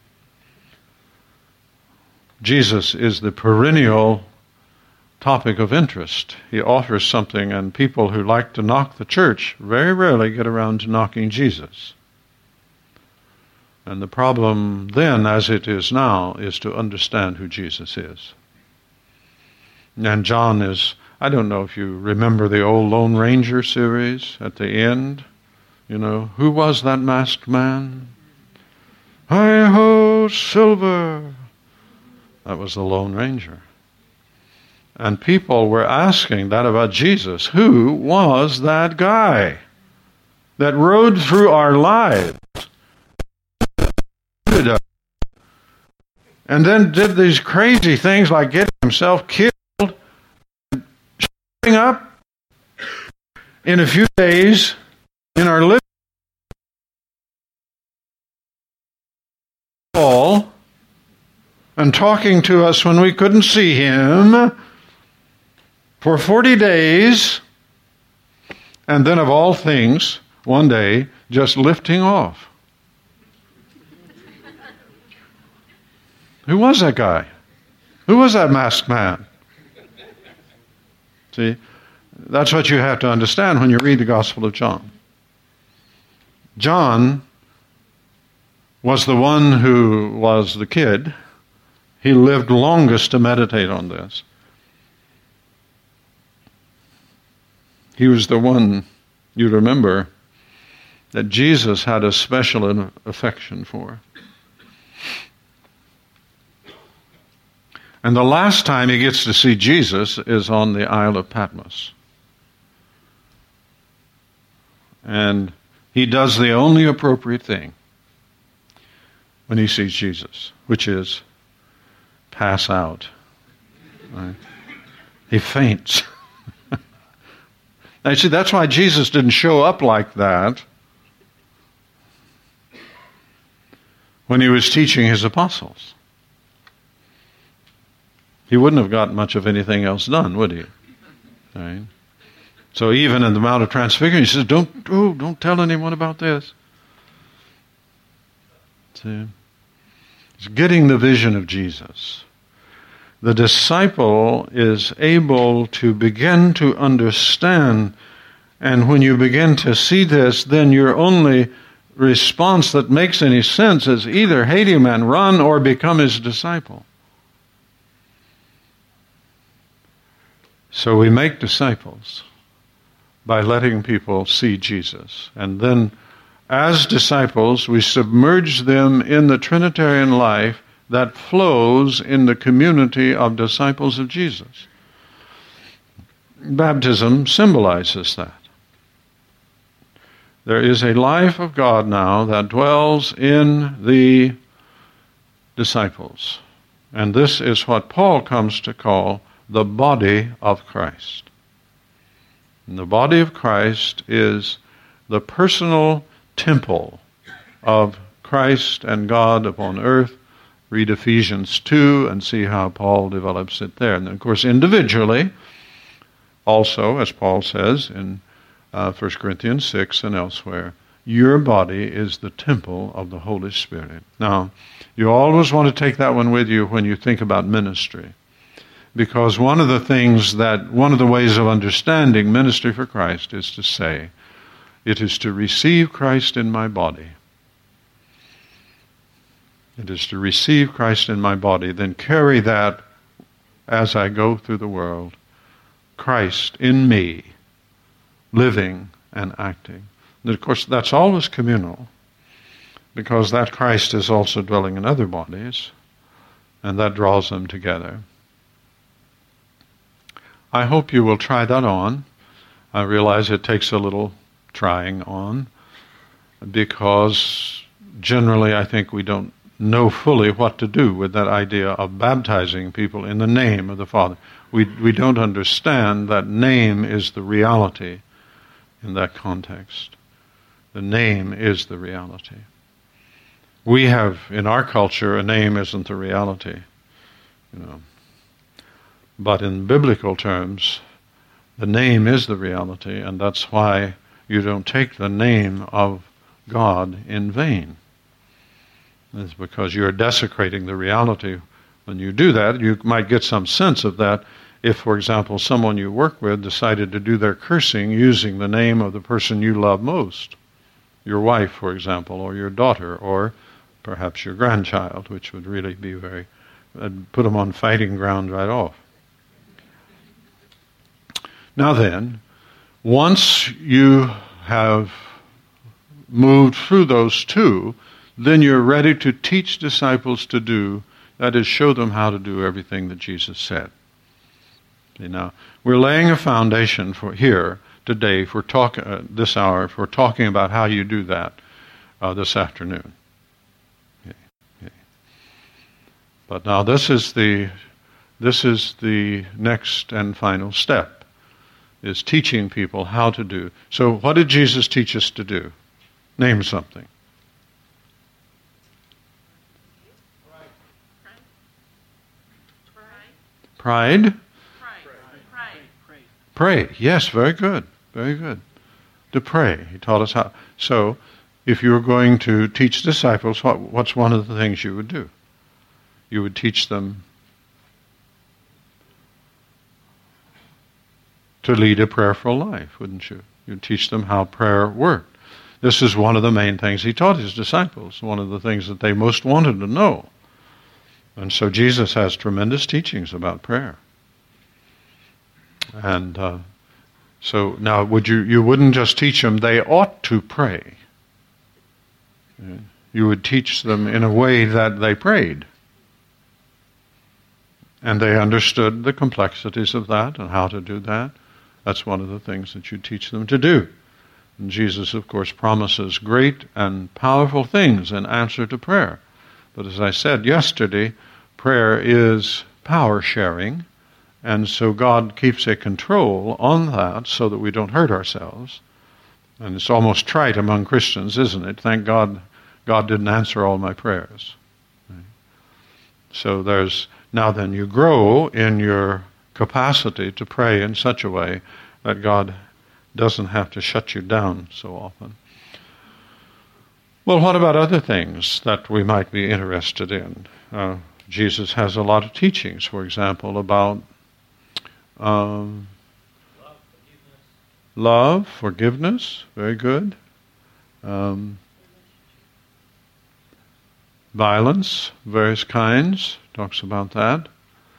Jesus is the perennial topic of interest. He offers something, and people who like to knock the church very rarely get around to knocking Jesus. And the problem then, as it is now, is to understand who Jesus is. And John is, I don't know if you remember the old Lone Ranger series at the end. Who was that masked man? Hi-ho, Silver! That was the Lone Ranger. And people were asking that about Jesus. Who was that guy that rode through our lives and then did these crazy things like getting himself killed and showing up in a few days in our living and talking to us when we couldn't see him for 40 days, and then of all things, one day, just lifting off. Who was that guy? Who was that masked man? See, that's what you have to understand when you read the Gospel of John. John was the one who was the kid. He lived longest to meditate on this. He was the one, you remember, that Jesus had a special affection for. And the last time he gets to see Jesus is on the Isle of Patmos. And he does the only appropriate thing when he sees Jesus, which is pass out. Right? He faints. Now, you see, that's why Jesus didn't show up like that when he was teaching his apostles. He wouldn't have got much of anything else done, would he? Right? So even in the Mount of Transfiguration, he says, don't tell anyone about this. See? It's getting the vision of Jesus. The disciple is able to begin to understand, and when you begin to see this, then your only response that makes any sense is either hate him and run or become his disciple. So we make disciples by letting people see Jesus. And then, as disciples, we submerge them in the Trinitarian life that flows in the community of disciples of Jesus. Baptism symbolizes that. There is a life of God now that dwells in the disciples. And this is what Paul comes to call the body of Christ. And the body of Christ is the personal temple of Christ and God upon earth. Read Ephesians 2 and see how Paul develops it there. And of course, individually, also, as Paul says in 1 Corinthians 6 and elsewhere, your body is the temple of the Holy Spirit. Now, you always want to take that one with you when you think about ministry. Because one of the ways of understanding ministry for Christ is to say, it is to receive Christ in my body. It is to receive Christ in my body, then carry that as I go through the world. Christ in me, living and acting. And of course, that's always communal, because that Christ is also dwelling in other bodies, and that draws them together. I hope you will try that on. I realize it takes a little trying on, because generally I think we don't know fully what to do with that idea of baptizing people in the name of the Father. We don't understand that name is the reality in that context. The name is the reality. We have, in our culture, a name isn't the reality, But in biblical terms, the name is the reality, and that's why you don't take the name of God in vain. It's because you're desecrating the reality. When you do that, you might get some sense of that if, for example, someone you work with decided to do their cursing using the name of the person you love most. Your wife, for example, or your daughter, or perhaps your grandchild, which would really be put them on fighting ground right off. Now then, once you have moved through those two, then you're ready to teach disciples to do, that is, show them how to do everything that Jesus said. See, now, we're laying a foundation for here today for this hour for talking about how you do that this afternoon. Okay. But now this is the next and final step, is teaching people how to do. So what did Jesus teach us to do? Name something. Pride? Pray. Yes, very good. Very good. To pray. He taught us how. So, if you were going to teach disciples, what's one of the things you would do? You would teach them to lead a prayerful life, wouldn't you? You'd teach them how prayer worked. This is one of the main things he taught his disciples, one of the things that they most wanted to know. And so Jesus has tremendous teachings about prayer. And so now you wouldn't just teach them they ought to pray. You would teach them in a way that they prayed. And they understood the complexities of that and how to do that. That's one of the things that you teach them to do. And Jesus, of course, promises great and powerful things in answer to prayer. But as I said yesterday, prayer is power sharing, and so God keeps a control on that so that we don't hurt ourselves. And it's almost trite among Christians, isn't it? Thank God God didn't answer all my prayers. So now then you grow in your capacity to pray in such a way that God doesn't have to shut you down so often. Well, what about other things that we might be interested in? Jesus has a lot of teachings, for example, about love, forgiveness, very good. Violence, various kinds, talks about that.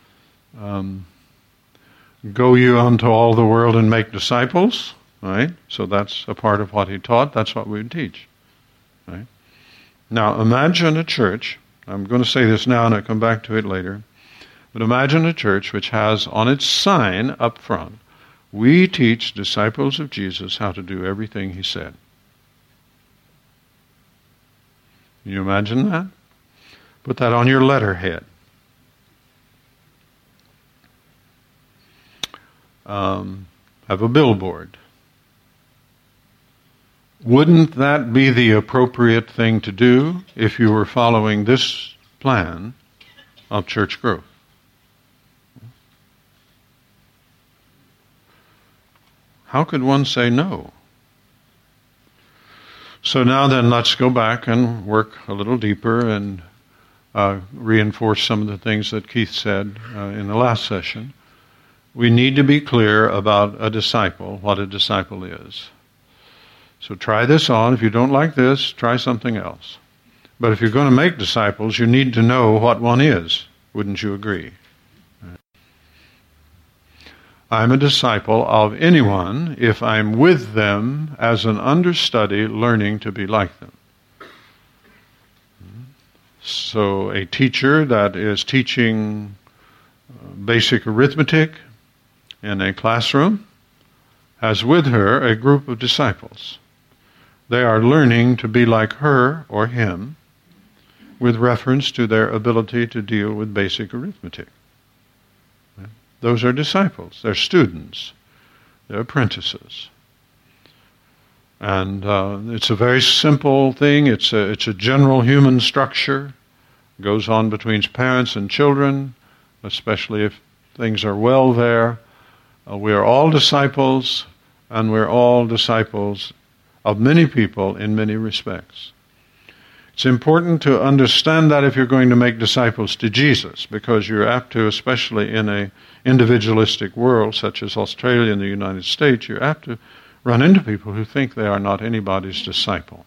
Go you unto all the world and make disciples, right? So that's a part of what he taught. That's what we would teach, right? Now imagine a church. I'm going to say this now and I'll come back to it later. But imagine a church which has on its sign up front, we teach disciples of Jesus how to do everything he said. Can you imagine that? Put that on your letterhead. Have a billboard. Wouldn't that be the appropriate thing to do if you were following this plan of church growth? How could one say no? So now then, let's go back and work a little deeper and reinforce some of the things that Keith said in the last session. We need to be clear about a disciple, what a disciple is. So try this on. If you don't like this, try something else. But if you're going to make disciples, you need to know what one is. Wouldn't you agree? I'm a disciple of anyone if I'm with them as an understudy learning to be like them. So a teacher that is teaching basic arithmetic in a classroom has with her a group of disciples. They are learning to be like her or him with reference to their ability to deal with basic arithmetic. Those are disciples. They're students. They're apprentices. And it's a very simple thing. It's a general human structure. It goes on between parents and children, especially if things are well there. We are all disciples, and we're all disciples of many people in many respects. It's important to understand that if you're going to make disciples to Jesus, because you're apt to, especially in an individualistic world such as Australia and the United States, you're apt to run into people who think they are not anybody's disciple.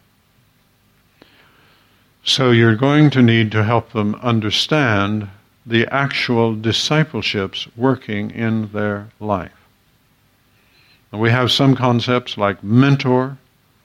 So you're going to need to help them understand the actual discipleships working in their life. And we have some concepts like mentor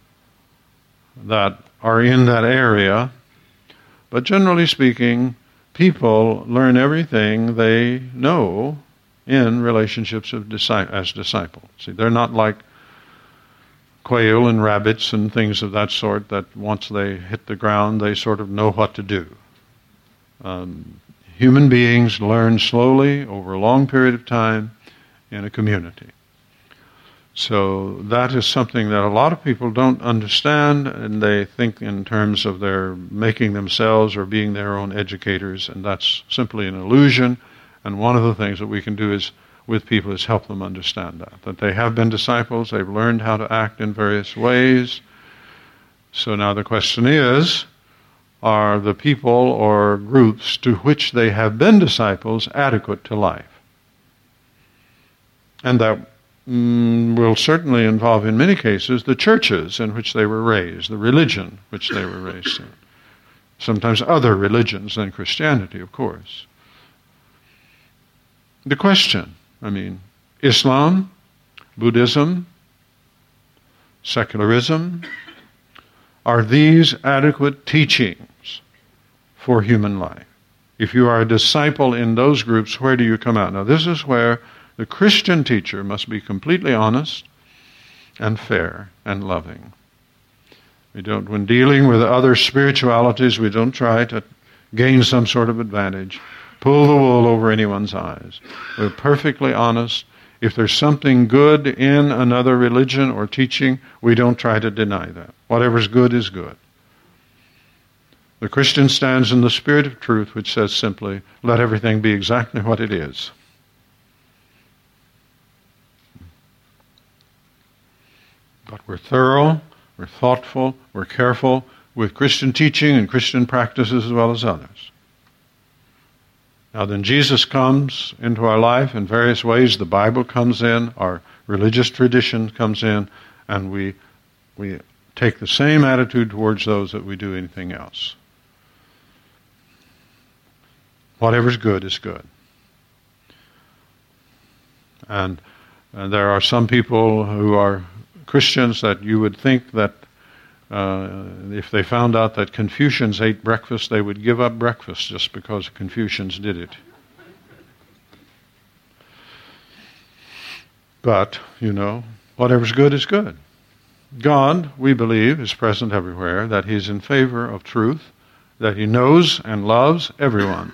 that are in that area, but generally speaking, people learn everything they know in relationships as disciples. See, they're not like quail and rabbits and things of that sort that once they hit the ground, they sort of know what to do. Human beings learn slowly over a long period of time in a community. So that is something that a lot of people don't understand, and they think in terms of their making themselves or being their own educators, and that's simply an illusion, And one of the things that we can do is with people is help them understand that they have been disciples, they've learned how to act in various ways. So now the question is, are the people or groups to which they have been disciples adequate to life? And that will certainly involve, in many cases, the churches in which they were raised, the religion which they were raised in. Sometimes other religions than Christianity, of course. The question, Islam, Buddhism, secularism, are these adequate teachings for human life? If you are a disciple in those groups, where do you come out? Now, this is where the Christian teacher must be completely honest and fair and loving. When dealing with other spiritualities, we don't try to gain some sort of advantage, pull the wool over anyone's eyes. We're perfectly honest. If there's something good in another religion or teaching, we don't try to deny that. Whatever's good is good. The Christian stands in the spirit of truth, which says simply, let everything be exactly what it is. But we're thorough, we're thoughtful, we're careful with Christian teaching and Christian practices as well as others. Now then, Jesus comes into our life in various ways. The Bible comes in, our religious tradition comes in, and we take the same attitude towards those that we do anything else. Whatever's good is good. And there are some people who are Christians that you would think that if they found out that Confucians ate breakfast, they would give up breakfast just because Confucians did it. But, whatever's good is good. God, we believe, is present everywhere, that He's in favor of truth, that He knows and loves everyone.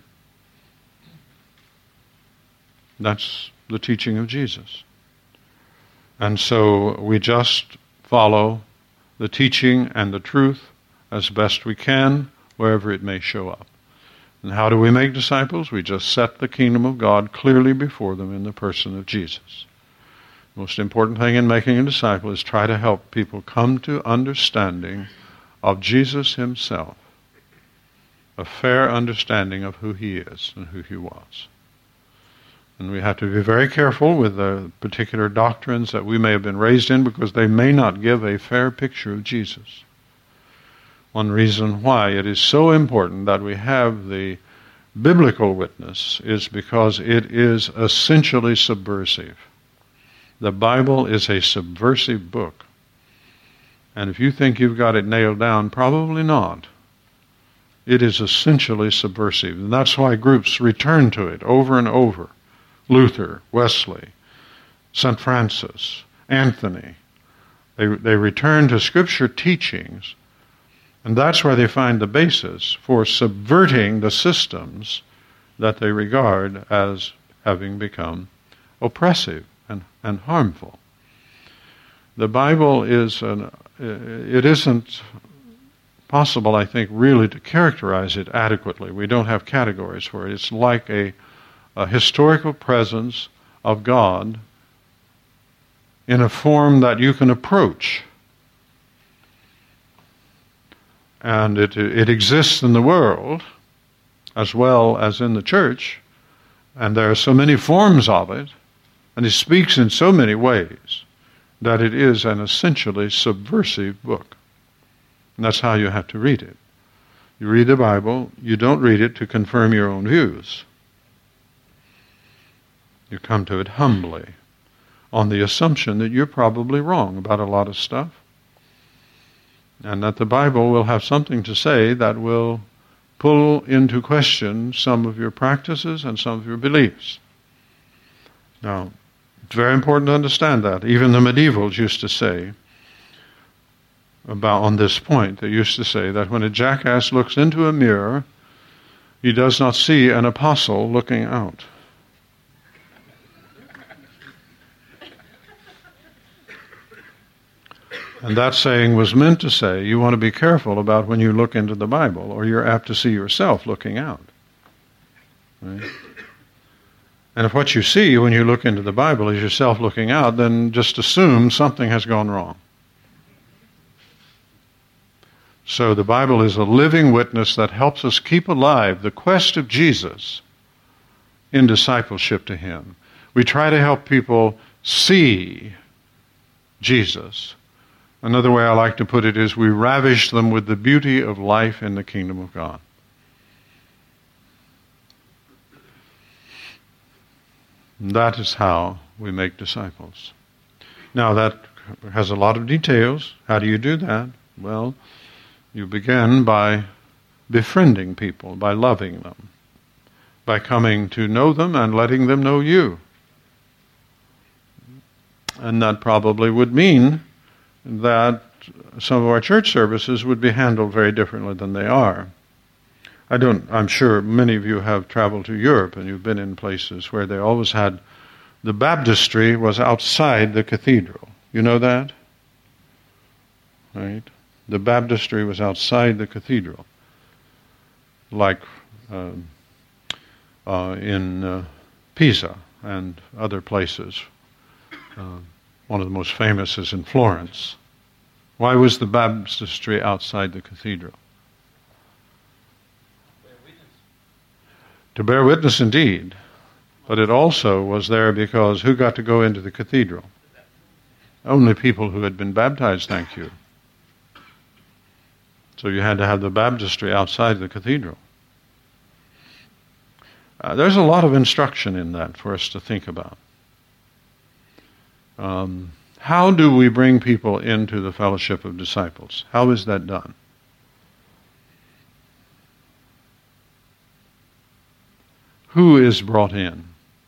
That's the teaching of Jesus. And so we just follow the teaching and the truth as best we can, wherever it may show up. And how do we make disciples? We just set the kingdom of God clearly before them in the person of Jesus. The most important thing in making a disciple is try to help people come to understanding of Jesus Himself, a fair understanding of who He is and who He was. And we have to be very careful with the particular doctrines that we may have been raised in, because they may not give a fair picture of Jesus. One reason why it is so important that we have the biblical witness is because it is essentially subversive. The Bible is a subversive book. And if you think you've got it nailed down, probably not. It is essentially subversive. And that's why groups return to it over and over. Luther, Wesley, St. Francis, Anthony. They return to Scripture teachings, and that's where they find the basis for subverting the systems that they regard as having become oppressive and harmful. The Bible it isn't possible, I think, really to characterize it adequately. We don't have categories for it. It's like a historical presence of God in a form that you can approach. And it exists in the world as well as in the church, and there are so many forms of it, and it speaks in so many ways that it is an essentially subversive book. And that's how you have to read it. You read the Bible, you don't read it to confirm your own views. You come to it humbly, on the assumption that you're probably wrong about a lot of stuff, and that the Bible will have something to say that will pull into question some of your practices and some of your beliefs. Now, it's very important to understand that. Even the medievals used to say, on this point, they used to say that when a jackass looks into a mirror, he does not see an apostle looking out. And that saying was meant to say, you want to be careful about when you look into the Bible, or you're apt to see yourself looking out. Right? And if what you see when you look into the Bible is yourself looking out, then just assume something has gone wrong. So the Bible is a living witness that helps us keep alive the quest of Jesus in discipleship to Him. We try to help people see Jesus. Another way I like to put it is we ravish them with the beauty of life in the kingdom of God. And that is how we make disciples. Now that has a lot of details. How do you do that? Well, you begin by befriending people, by loving them, by coming to know them and letting them know you. And that probably would mean that some of our church services would be handled very differently than they are. I'm sure many of you have traveled to Europe and you've been in places where they always had, the baptistry was outside the cathedral. You know that? Right? The baptistry was outside the cathedral. Like in Pisa and other places. One of the most famous is in Florence. Why was the baptistry outside the cathedral? To bear witness indeed, but it also was there because who got to go into the cathedral? Only people who had been baptized, thank you. So you had to have the baptistry outside the cathedral. There's a lot of instruction in that for us to think about. How do we bring people into the fellowship of disciples? How is that done? Who is brought in?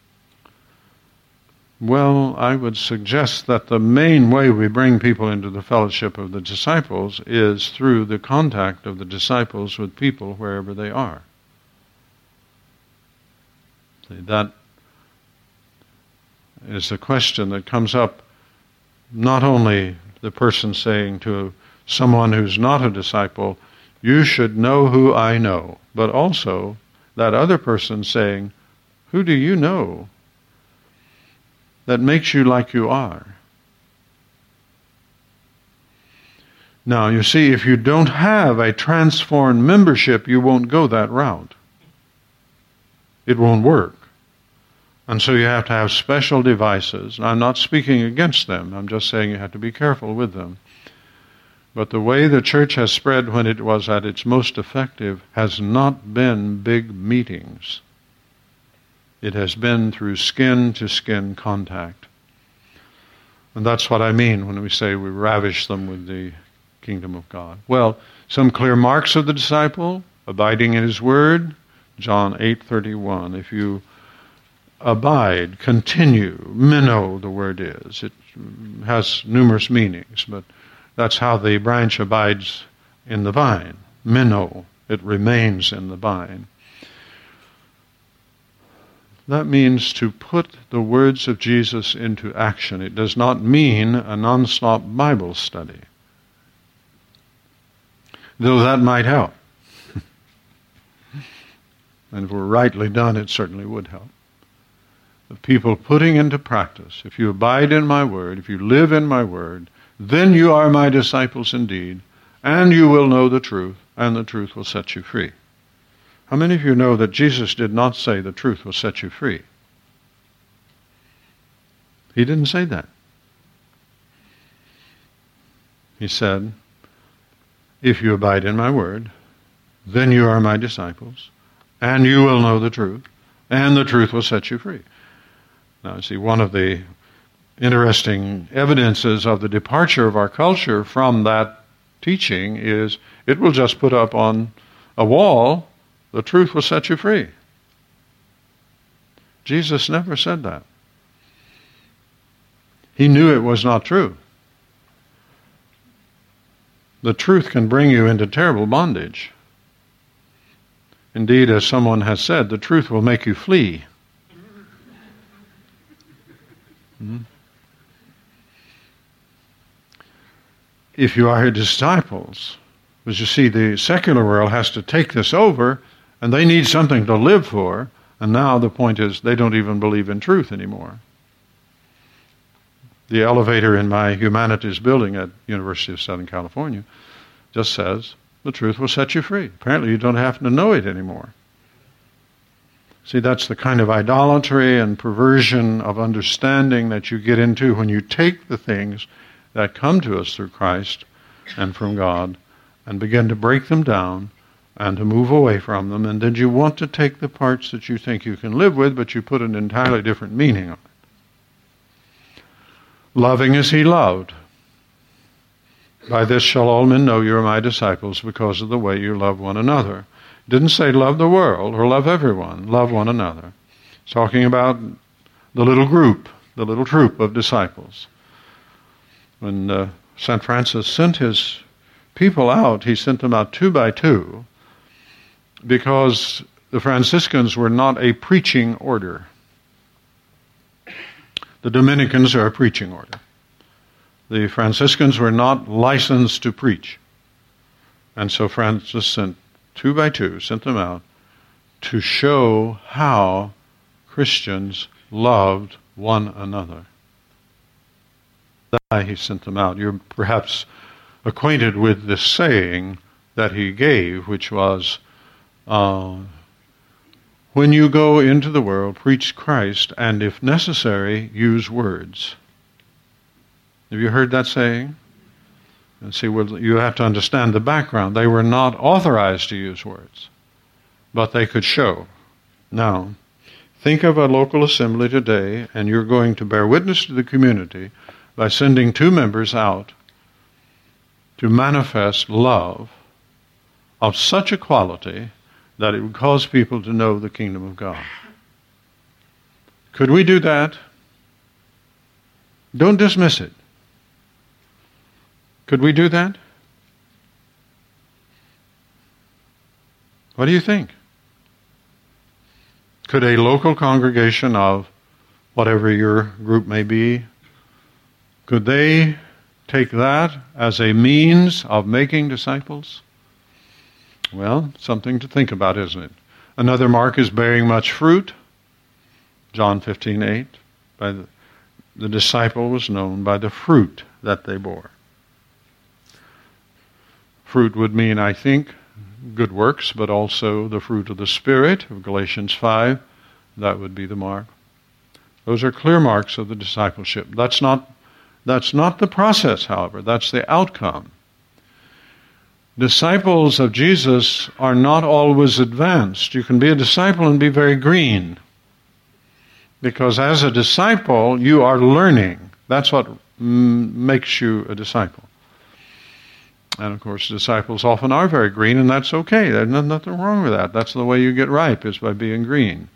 Well, I would suggest that the main way we bring people into the fellowship of the disciples is through the contact of the disciples with people wherever they are. See, that is a question that comes up, not only the person saying to someone who's not a disciple, you should know who I know, but also that other person saying, who do you know that makes you like you are? Now, you see, if you don't have a transformed membership, you won't go that route. It won't work. And so you have to have special devices. And I'm not speaking against them. I'm just saying you have to be careful with them. But the way the church has spread when it was at its most effective has not been big meetings. It has been through skin-to-skin contact. And that's what I mean when we say we ravish them with the kingdom of God. Well, some clear marks of the disciple, abiding in his word, John 8:31. If you abide, continue, minnow the word is. It has numerous meanings, but that's how the branch abides in the vine. Minnow, it remains in the vine. That means to put the words of Jesus into action. It does not mean a non-stop Bible study, though that might help. And if we're rightly done, it certainly would help. The people putting into practice, if you abide in my word, if you live in my word, then you are my disciples indeed, and you will know the truth, and the truth will set you free. How many of you know that Jesus did not say the truth will set you free? He didn't say that. He said, if you abide in my word, then you are my disciples, and you will know the truth, and the truth will set you free. Now, see, one of the interesting evidences of the departure of our culture from that teaching is it will just put up on a wall, the truth will set you free. Jesus never said that. He knew it was not true. The truth can bring you into terrible bondage. Indeed, as someone has said, the truth will make you flee. If you are his disciples, because you see, the secular world has to take this over, and they need something to live for, And now the point is they don't even believe in truth anymore. The elevator in my humanities building at University of Southern California just says, the truth will set you free. Apparently you don't have to know it anymore. See, that's the kind of idolatry and perversion of understanding that you get into when you take the things that come to us through Christ and from God and begin to break them down and to move away from them, and then you want to take the parts that you think you can live with, but you put an entirely different meaning on it. Loving as he loved. By this shall all men know you are my disciples, because of the way you love one another. It didn't say love the world or love everyone. Love one another. It's talking about the little group, the little troop of disciples. When St. Francis sent his people out, he sent them out 2 by 2, because the Franciscans were not a preaching order. The Dominicans are a preaching order. The Franciscans were not licensed to preach. And so Francis sent 2 by 2, sent them out to show how Christians loved one another. That's why he sent them out. You're perhaps acquainted with the saying that he gave, which was, when you go into the world, preach Christ, and if necessary, use words. Have you heard that saying? And see, well, you have to understand the background. They were not authorized to use words, but they could show. Now, think of a local assembly today, and you're going to bear witness to the community by sending 2 members out to manifest love of such a quality that it would cause people to know the kingdom of God. Could we do that? Don't dismiss it. Could we do that? What do you think? Could a local congregation of whatever your group may be, could they take that as a means of making disciples? Well, something to think about, isn't it? Another mark is bearing much fruit. John 15:8. By the disciple was known by the fruit that they bore. Fruit would mean, I think, good works, but also the fruit of the Spirit of Galatians 5. That would be the mark. Those are clear marks of the discipleship. That's not the process, however. That's the outcome. Disciples of Jesus are not always advanced. You can be a disciple and be very green. Because as a disciple, you are learning. That's what makes you a disciple. And of course, disciples often are very green, and that's okay. There's nothing wrong with that. That's the way you get ripe, is by being green.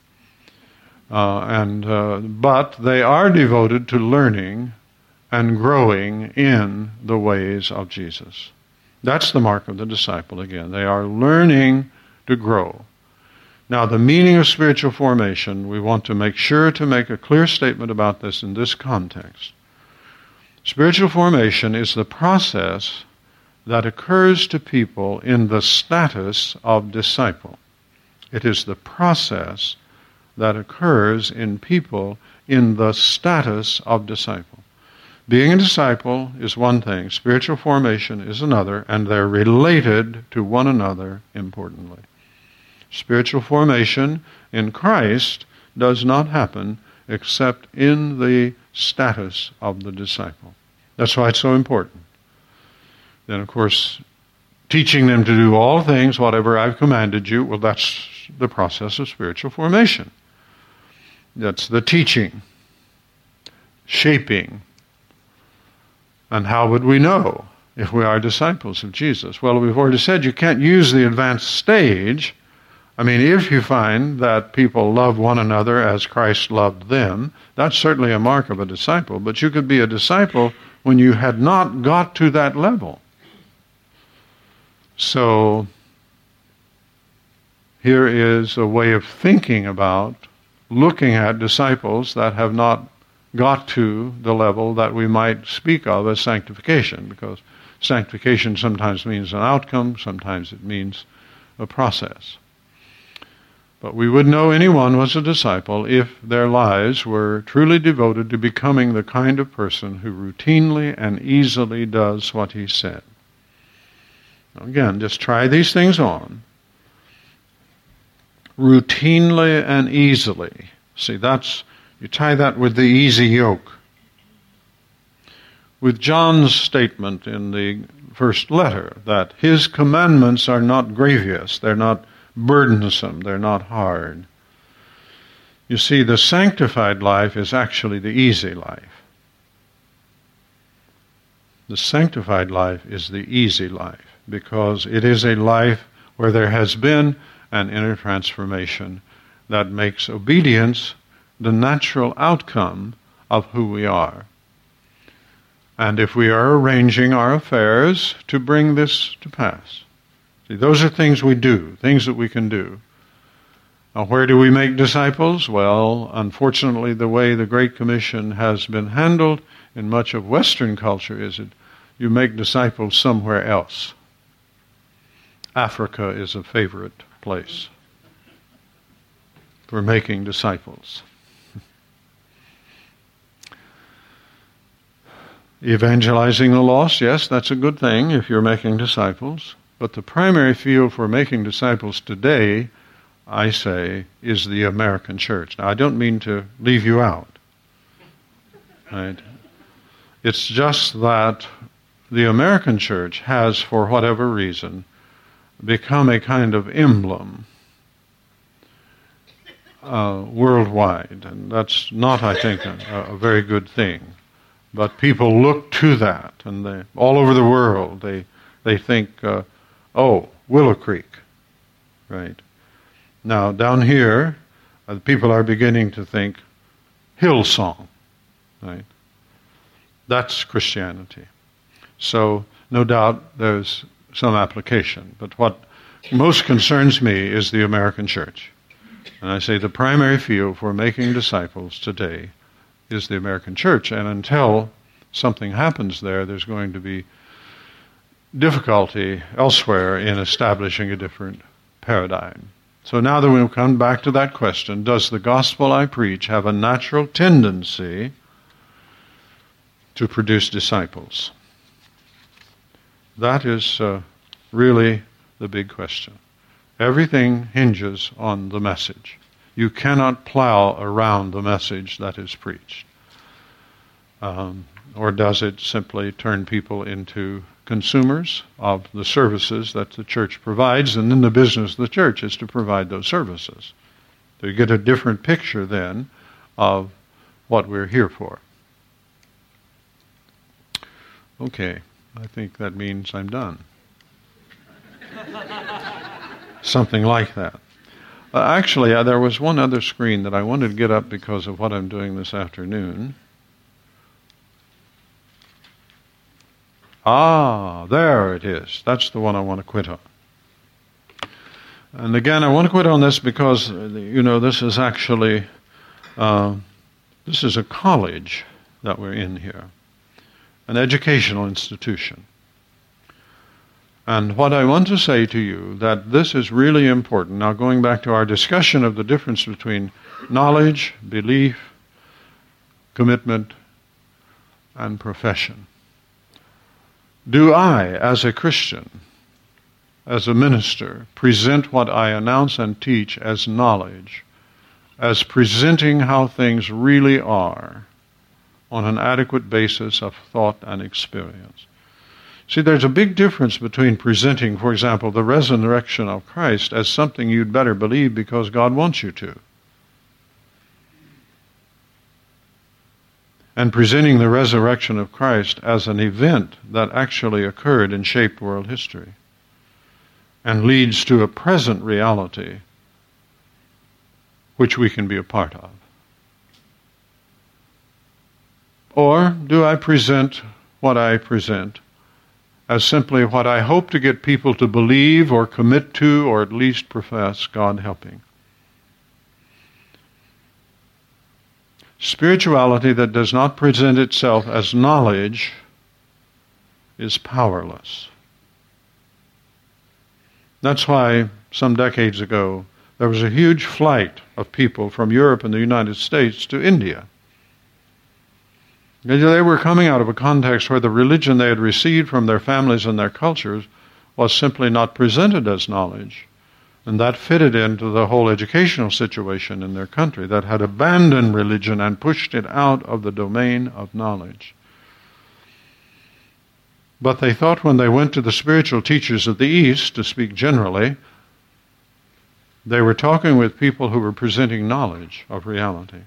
But they are devoted to learning and growing in the ways of Jesus. That's the mark of the disciple again. They are learning to grow. Now, the meaning of spiritual formation, we want to make sure to make a clear statement about this in this context. Spiritual formation is the process that occurs to people in the status of disciple. It is the process that occurs in people in the status of disciple. Being a disciple is one thing, spiritual formation is another, and they're related to one another importantly. Spiritual formation in Christ does not happen except in the status of the disciple. That's why it's so important. Then, of course, teaching them to do all things, whatever I've commanded you, well, that's the process of spiritual formation. That's the teaching, shaping. And how would we know if we are disciples of Jesus? Well, we've already said you can't use the advanced stage. I mean, if you find that people love one another as Christ loved them, that's certainly a mark of a disciple. But you could be a disciple when you had not got to that level. So, here is a way of thinking about looking at disciples that have not got to the level that we might speak of as sanctification, because sanctification sometimes means an outcome, sometimes it means a process. But we would know anyone was a disciple if their lives were truly devoted to becoming the kind of person who routinely and easily does what he said. Again, just try these things on. Routinely and easily. See, you tie that with the easy yoke. With John's statement in the first letter that his commandments are not grievous, they're not burdensome, they're not hard. You see, the sanctified life is actually the easy life. The sanctified life is the easy life because it is a life where there has been an inner transformation that makes obedience the natural outcome of who we are. And if we are arranging our affairs to bring this to pass. See, those are things we do, things that we can do. Now, where do we make disciples? Well, unfortunately, the way the Great Commission has been handled in much of Western culture is that you make disciples somewhere else. Africa is a favorite place for making disciples. Evangelizing the lost, yes, that's a good thing if you're making disciples. But the primary field for making disciples today, I say, is the American church. Now, I don't mean to leave you out. Right? It's just that the American church has, for whatever reason, become a kind of emblem worldwide. And that's not, I think, a very good thing. But people look to that, and they, all over the world, they think, Willow Creek, right? Now, down here, people are beginning to think Hillsong, right? That's Christianity. So, no doubt, there's some application. But what most concerns me is the American church. And I say the primary field for making disciples today is the American church. And until something happens there, there's going to be difficulty elsewhere in establishing a different paradigm. So now that we've come back to that question, does the gospel I preach have a natural tendency to produce disciples? That is really the big question. Everything hinges on the message. You cannot plow around the message that is preached. Or does it simply turn people into consumers of the services that the church provides, and then the business of the church is to provide those services? So you get a different picture then of what we're here for. Okay, I think that means I'm done. Something like that. Actually, there was one other screen that I wanted to get up because of what I'm doing this afternoon. There it is. That's the one I want to quit on. And again, I want to quit on this because, this is actually, this is a college that we're in here, an educational institution. And what I want to say to you, that this is really important. Now, going back to our discussion of the difference between knowledge, belief, commitment, and profession. Do I, as a Christian, as a minister, present what I announce and teach as knowledge, as presenting how things really are on an adequate basis of thought and experience? See, there's a big difference between presenting, for example, the resurrection of Christ as something you'd better believe because God wants you to, and presenting the resurrection of Christ as an event that actually occurred and shaped world history and leads to a present reality which we can be a part of. Or do I present what I present as simply what I hope to get people to believe or commit to or at least profess, God helping? Spirituality that does not present itself as knowledge is powerless. That's why some decades ago there was a huge flight of people from Europe and the United States to India. They were coming out of a context where the religion they had received from their families and their cultures was simply not presented as knowledge. And that fitted into the whole educational situation in their country that had abandoned religion and pushed it out of the domain of knowledge. But they thought when they went to the spiritual teachers of the East, to speak generally, they were talking with people who were presenting knowledge of reality.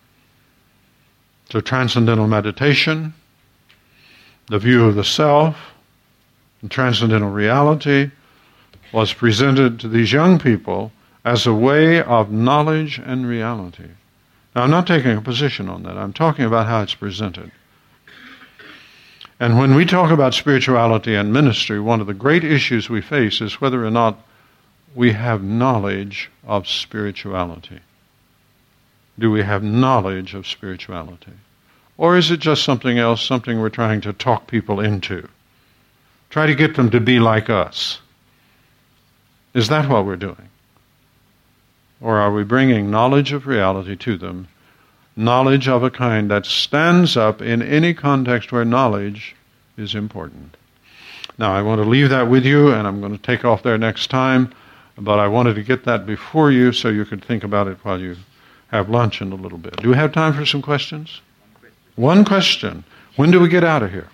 So transcendental meditation, the view of the self, and transcendental reality was presented to these young people as a way of knowledge and reality. Now, I'm not taking a position on that. I'm talking about how it's presented. And when we talk about spirituality and ministry, one of the great issues we face is whether or not we have knowledge of spirituality. Do we have knowledge of spirituality? Or is it just something else, something we're trying to talk people into? Try to get them to be like us. Is that what we're doing? Or are we bringing knowledge of reality to them? Knowledge of a kind that stands up in any context where knowledge is important. Now, I want to leave that with you, and I'm going to take off there next time, but I wanted to get that before you so you could think about it while you have lunch in a little bit. Do we have time for some questions? One question. When do we get out of here?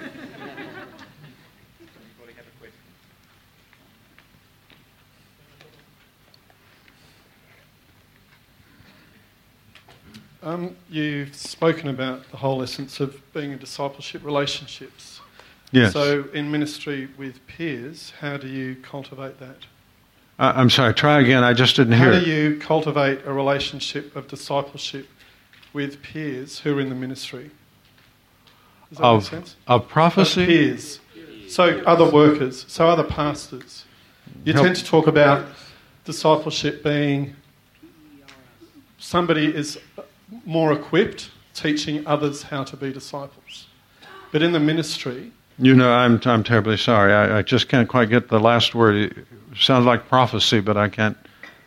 You've spoken about the whole essence of being in discipleship relationships. Yes. So in ministry with peers, how do you cultivate that? I'm sorry, try again. I just didn't hear. How do you cultivate a relationship of discipleship with peers who are in the ministry? Does that make sense? Of prophecy? Of peers. So other workers, so other pastors. You tend to talk about discipleship being somebody is more equipped, teaching others how to be disciples. But in the ministry... You know, I'm terribly sorry. I just can't quite get the last word. It sounds like prophecy, but I can't...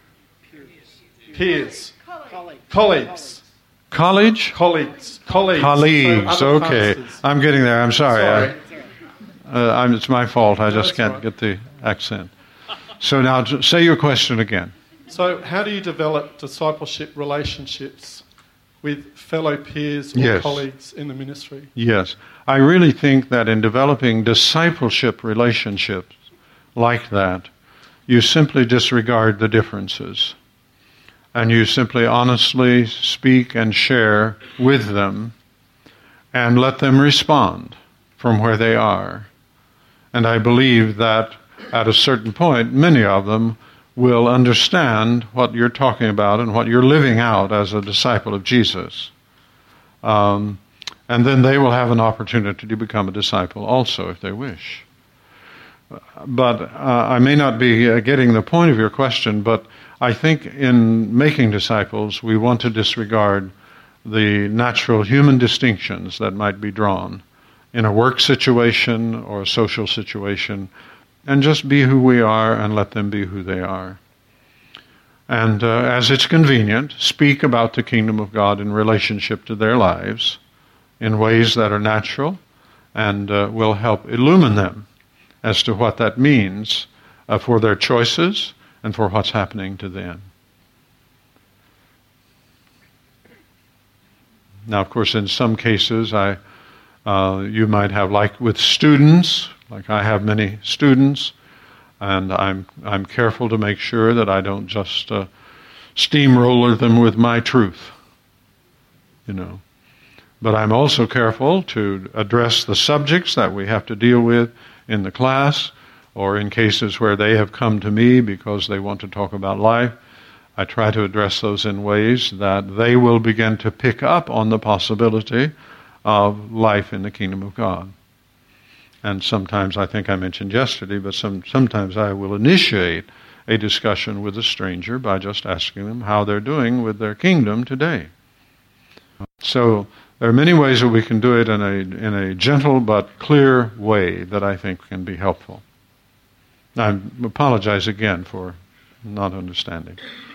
Peers. Colleagues. College? Colleagues. Colleagues, okay. Pastors. I'm getting there. I'm sorry. Sorry. It's my fault. I just can't get the accent. So now, say your question again. So how do you develop discipleship relationships with fellow peers or Yes. colleagues in the ministry? Yes. I really think that in developing discipleship relationships like that, you simply disregard the differences. And you simply honestly speak and share with them and let them respond from where they are. And I believe that at a certain point, many of them will understand what you're talking about and what you're living out as a disciple of Jesus. And then they will have an opportunity to become a disciple also if they wish. But I may not be getting the point of your question, but I think in making disciples, we want to disregard the natural human distinctions that might be drawn in a work situation or a social situation, and just be who we are and let them be who they are. And as it's convenient, speak about the kingdom of God in relationship to their lives in ways that are natural and will help illumine them as to what that means for their choices and for what's happening to them. Now, of course, in some cases, you might have, like with students, like I have many students, and I'm careful to make sure that I don't just steamroller them with my truth, you know. But I'm also careful to address the subjects that we have to deal with in the class, or in cases where they have come to me because they want to talk about life. I try to address those in ways that they will begin to pick up on the possibility of life in the kingdom of God. And sometimes, I think I mentioned yesterday, but sometimes I will initiate a discussion with a stranger by just asking them how they're doing with their kingdom today. So there are many ways that we can do it in a gentle but clear way that I think can be helpful. I apologize again for not understanding.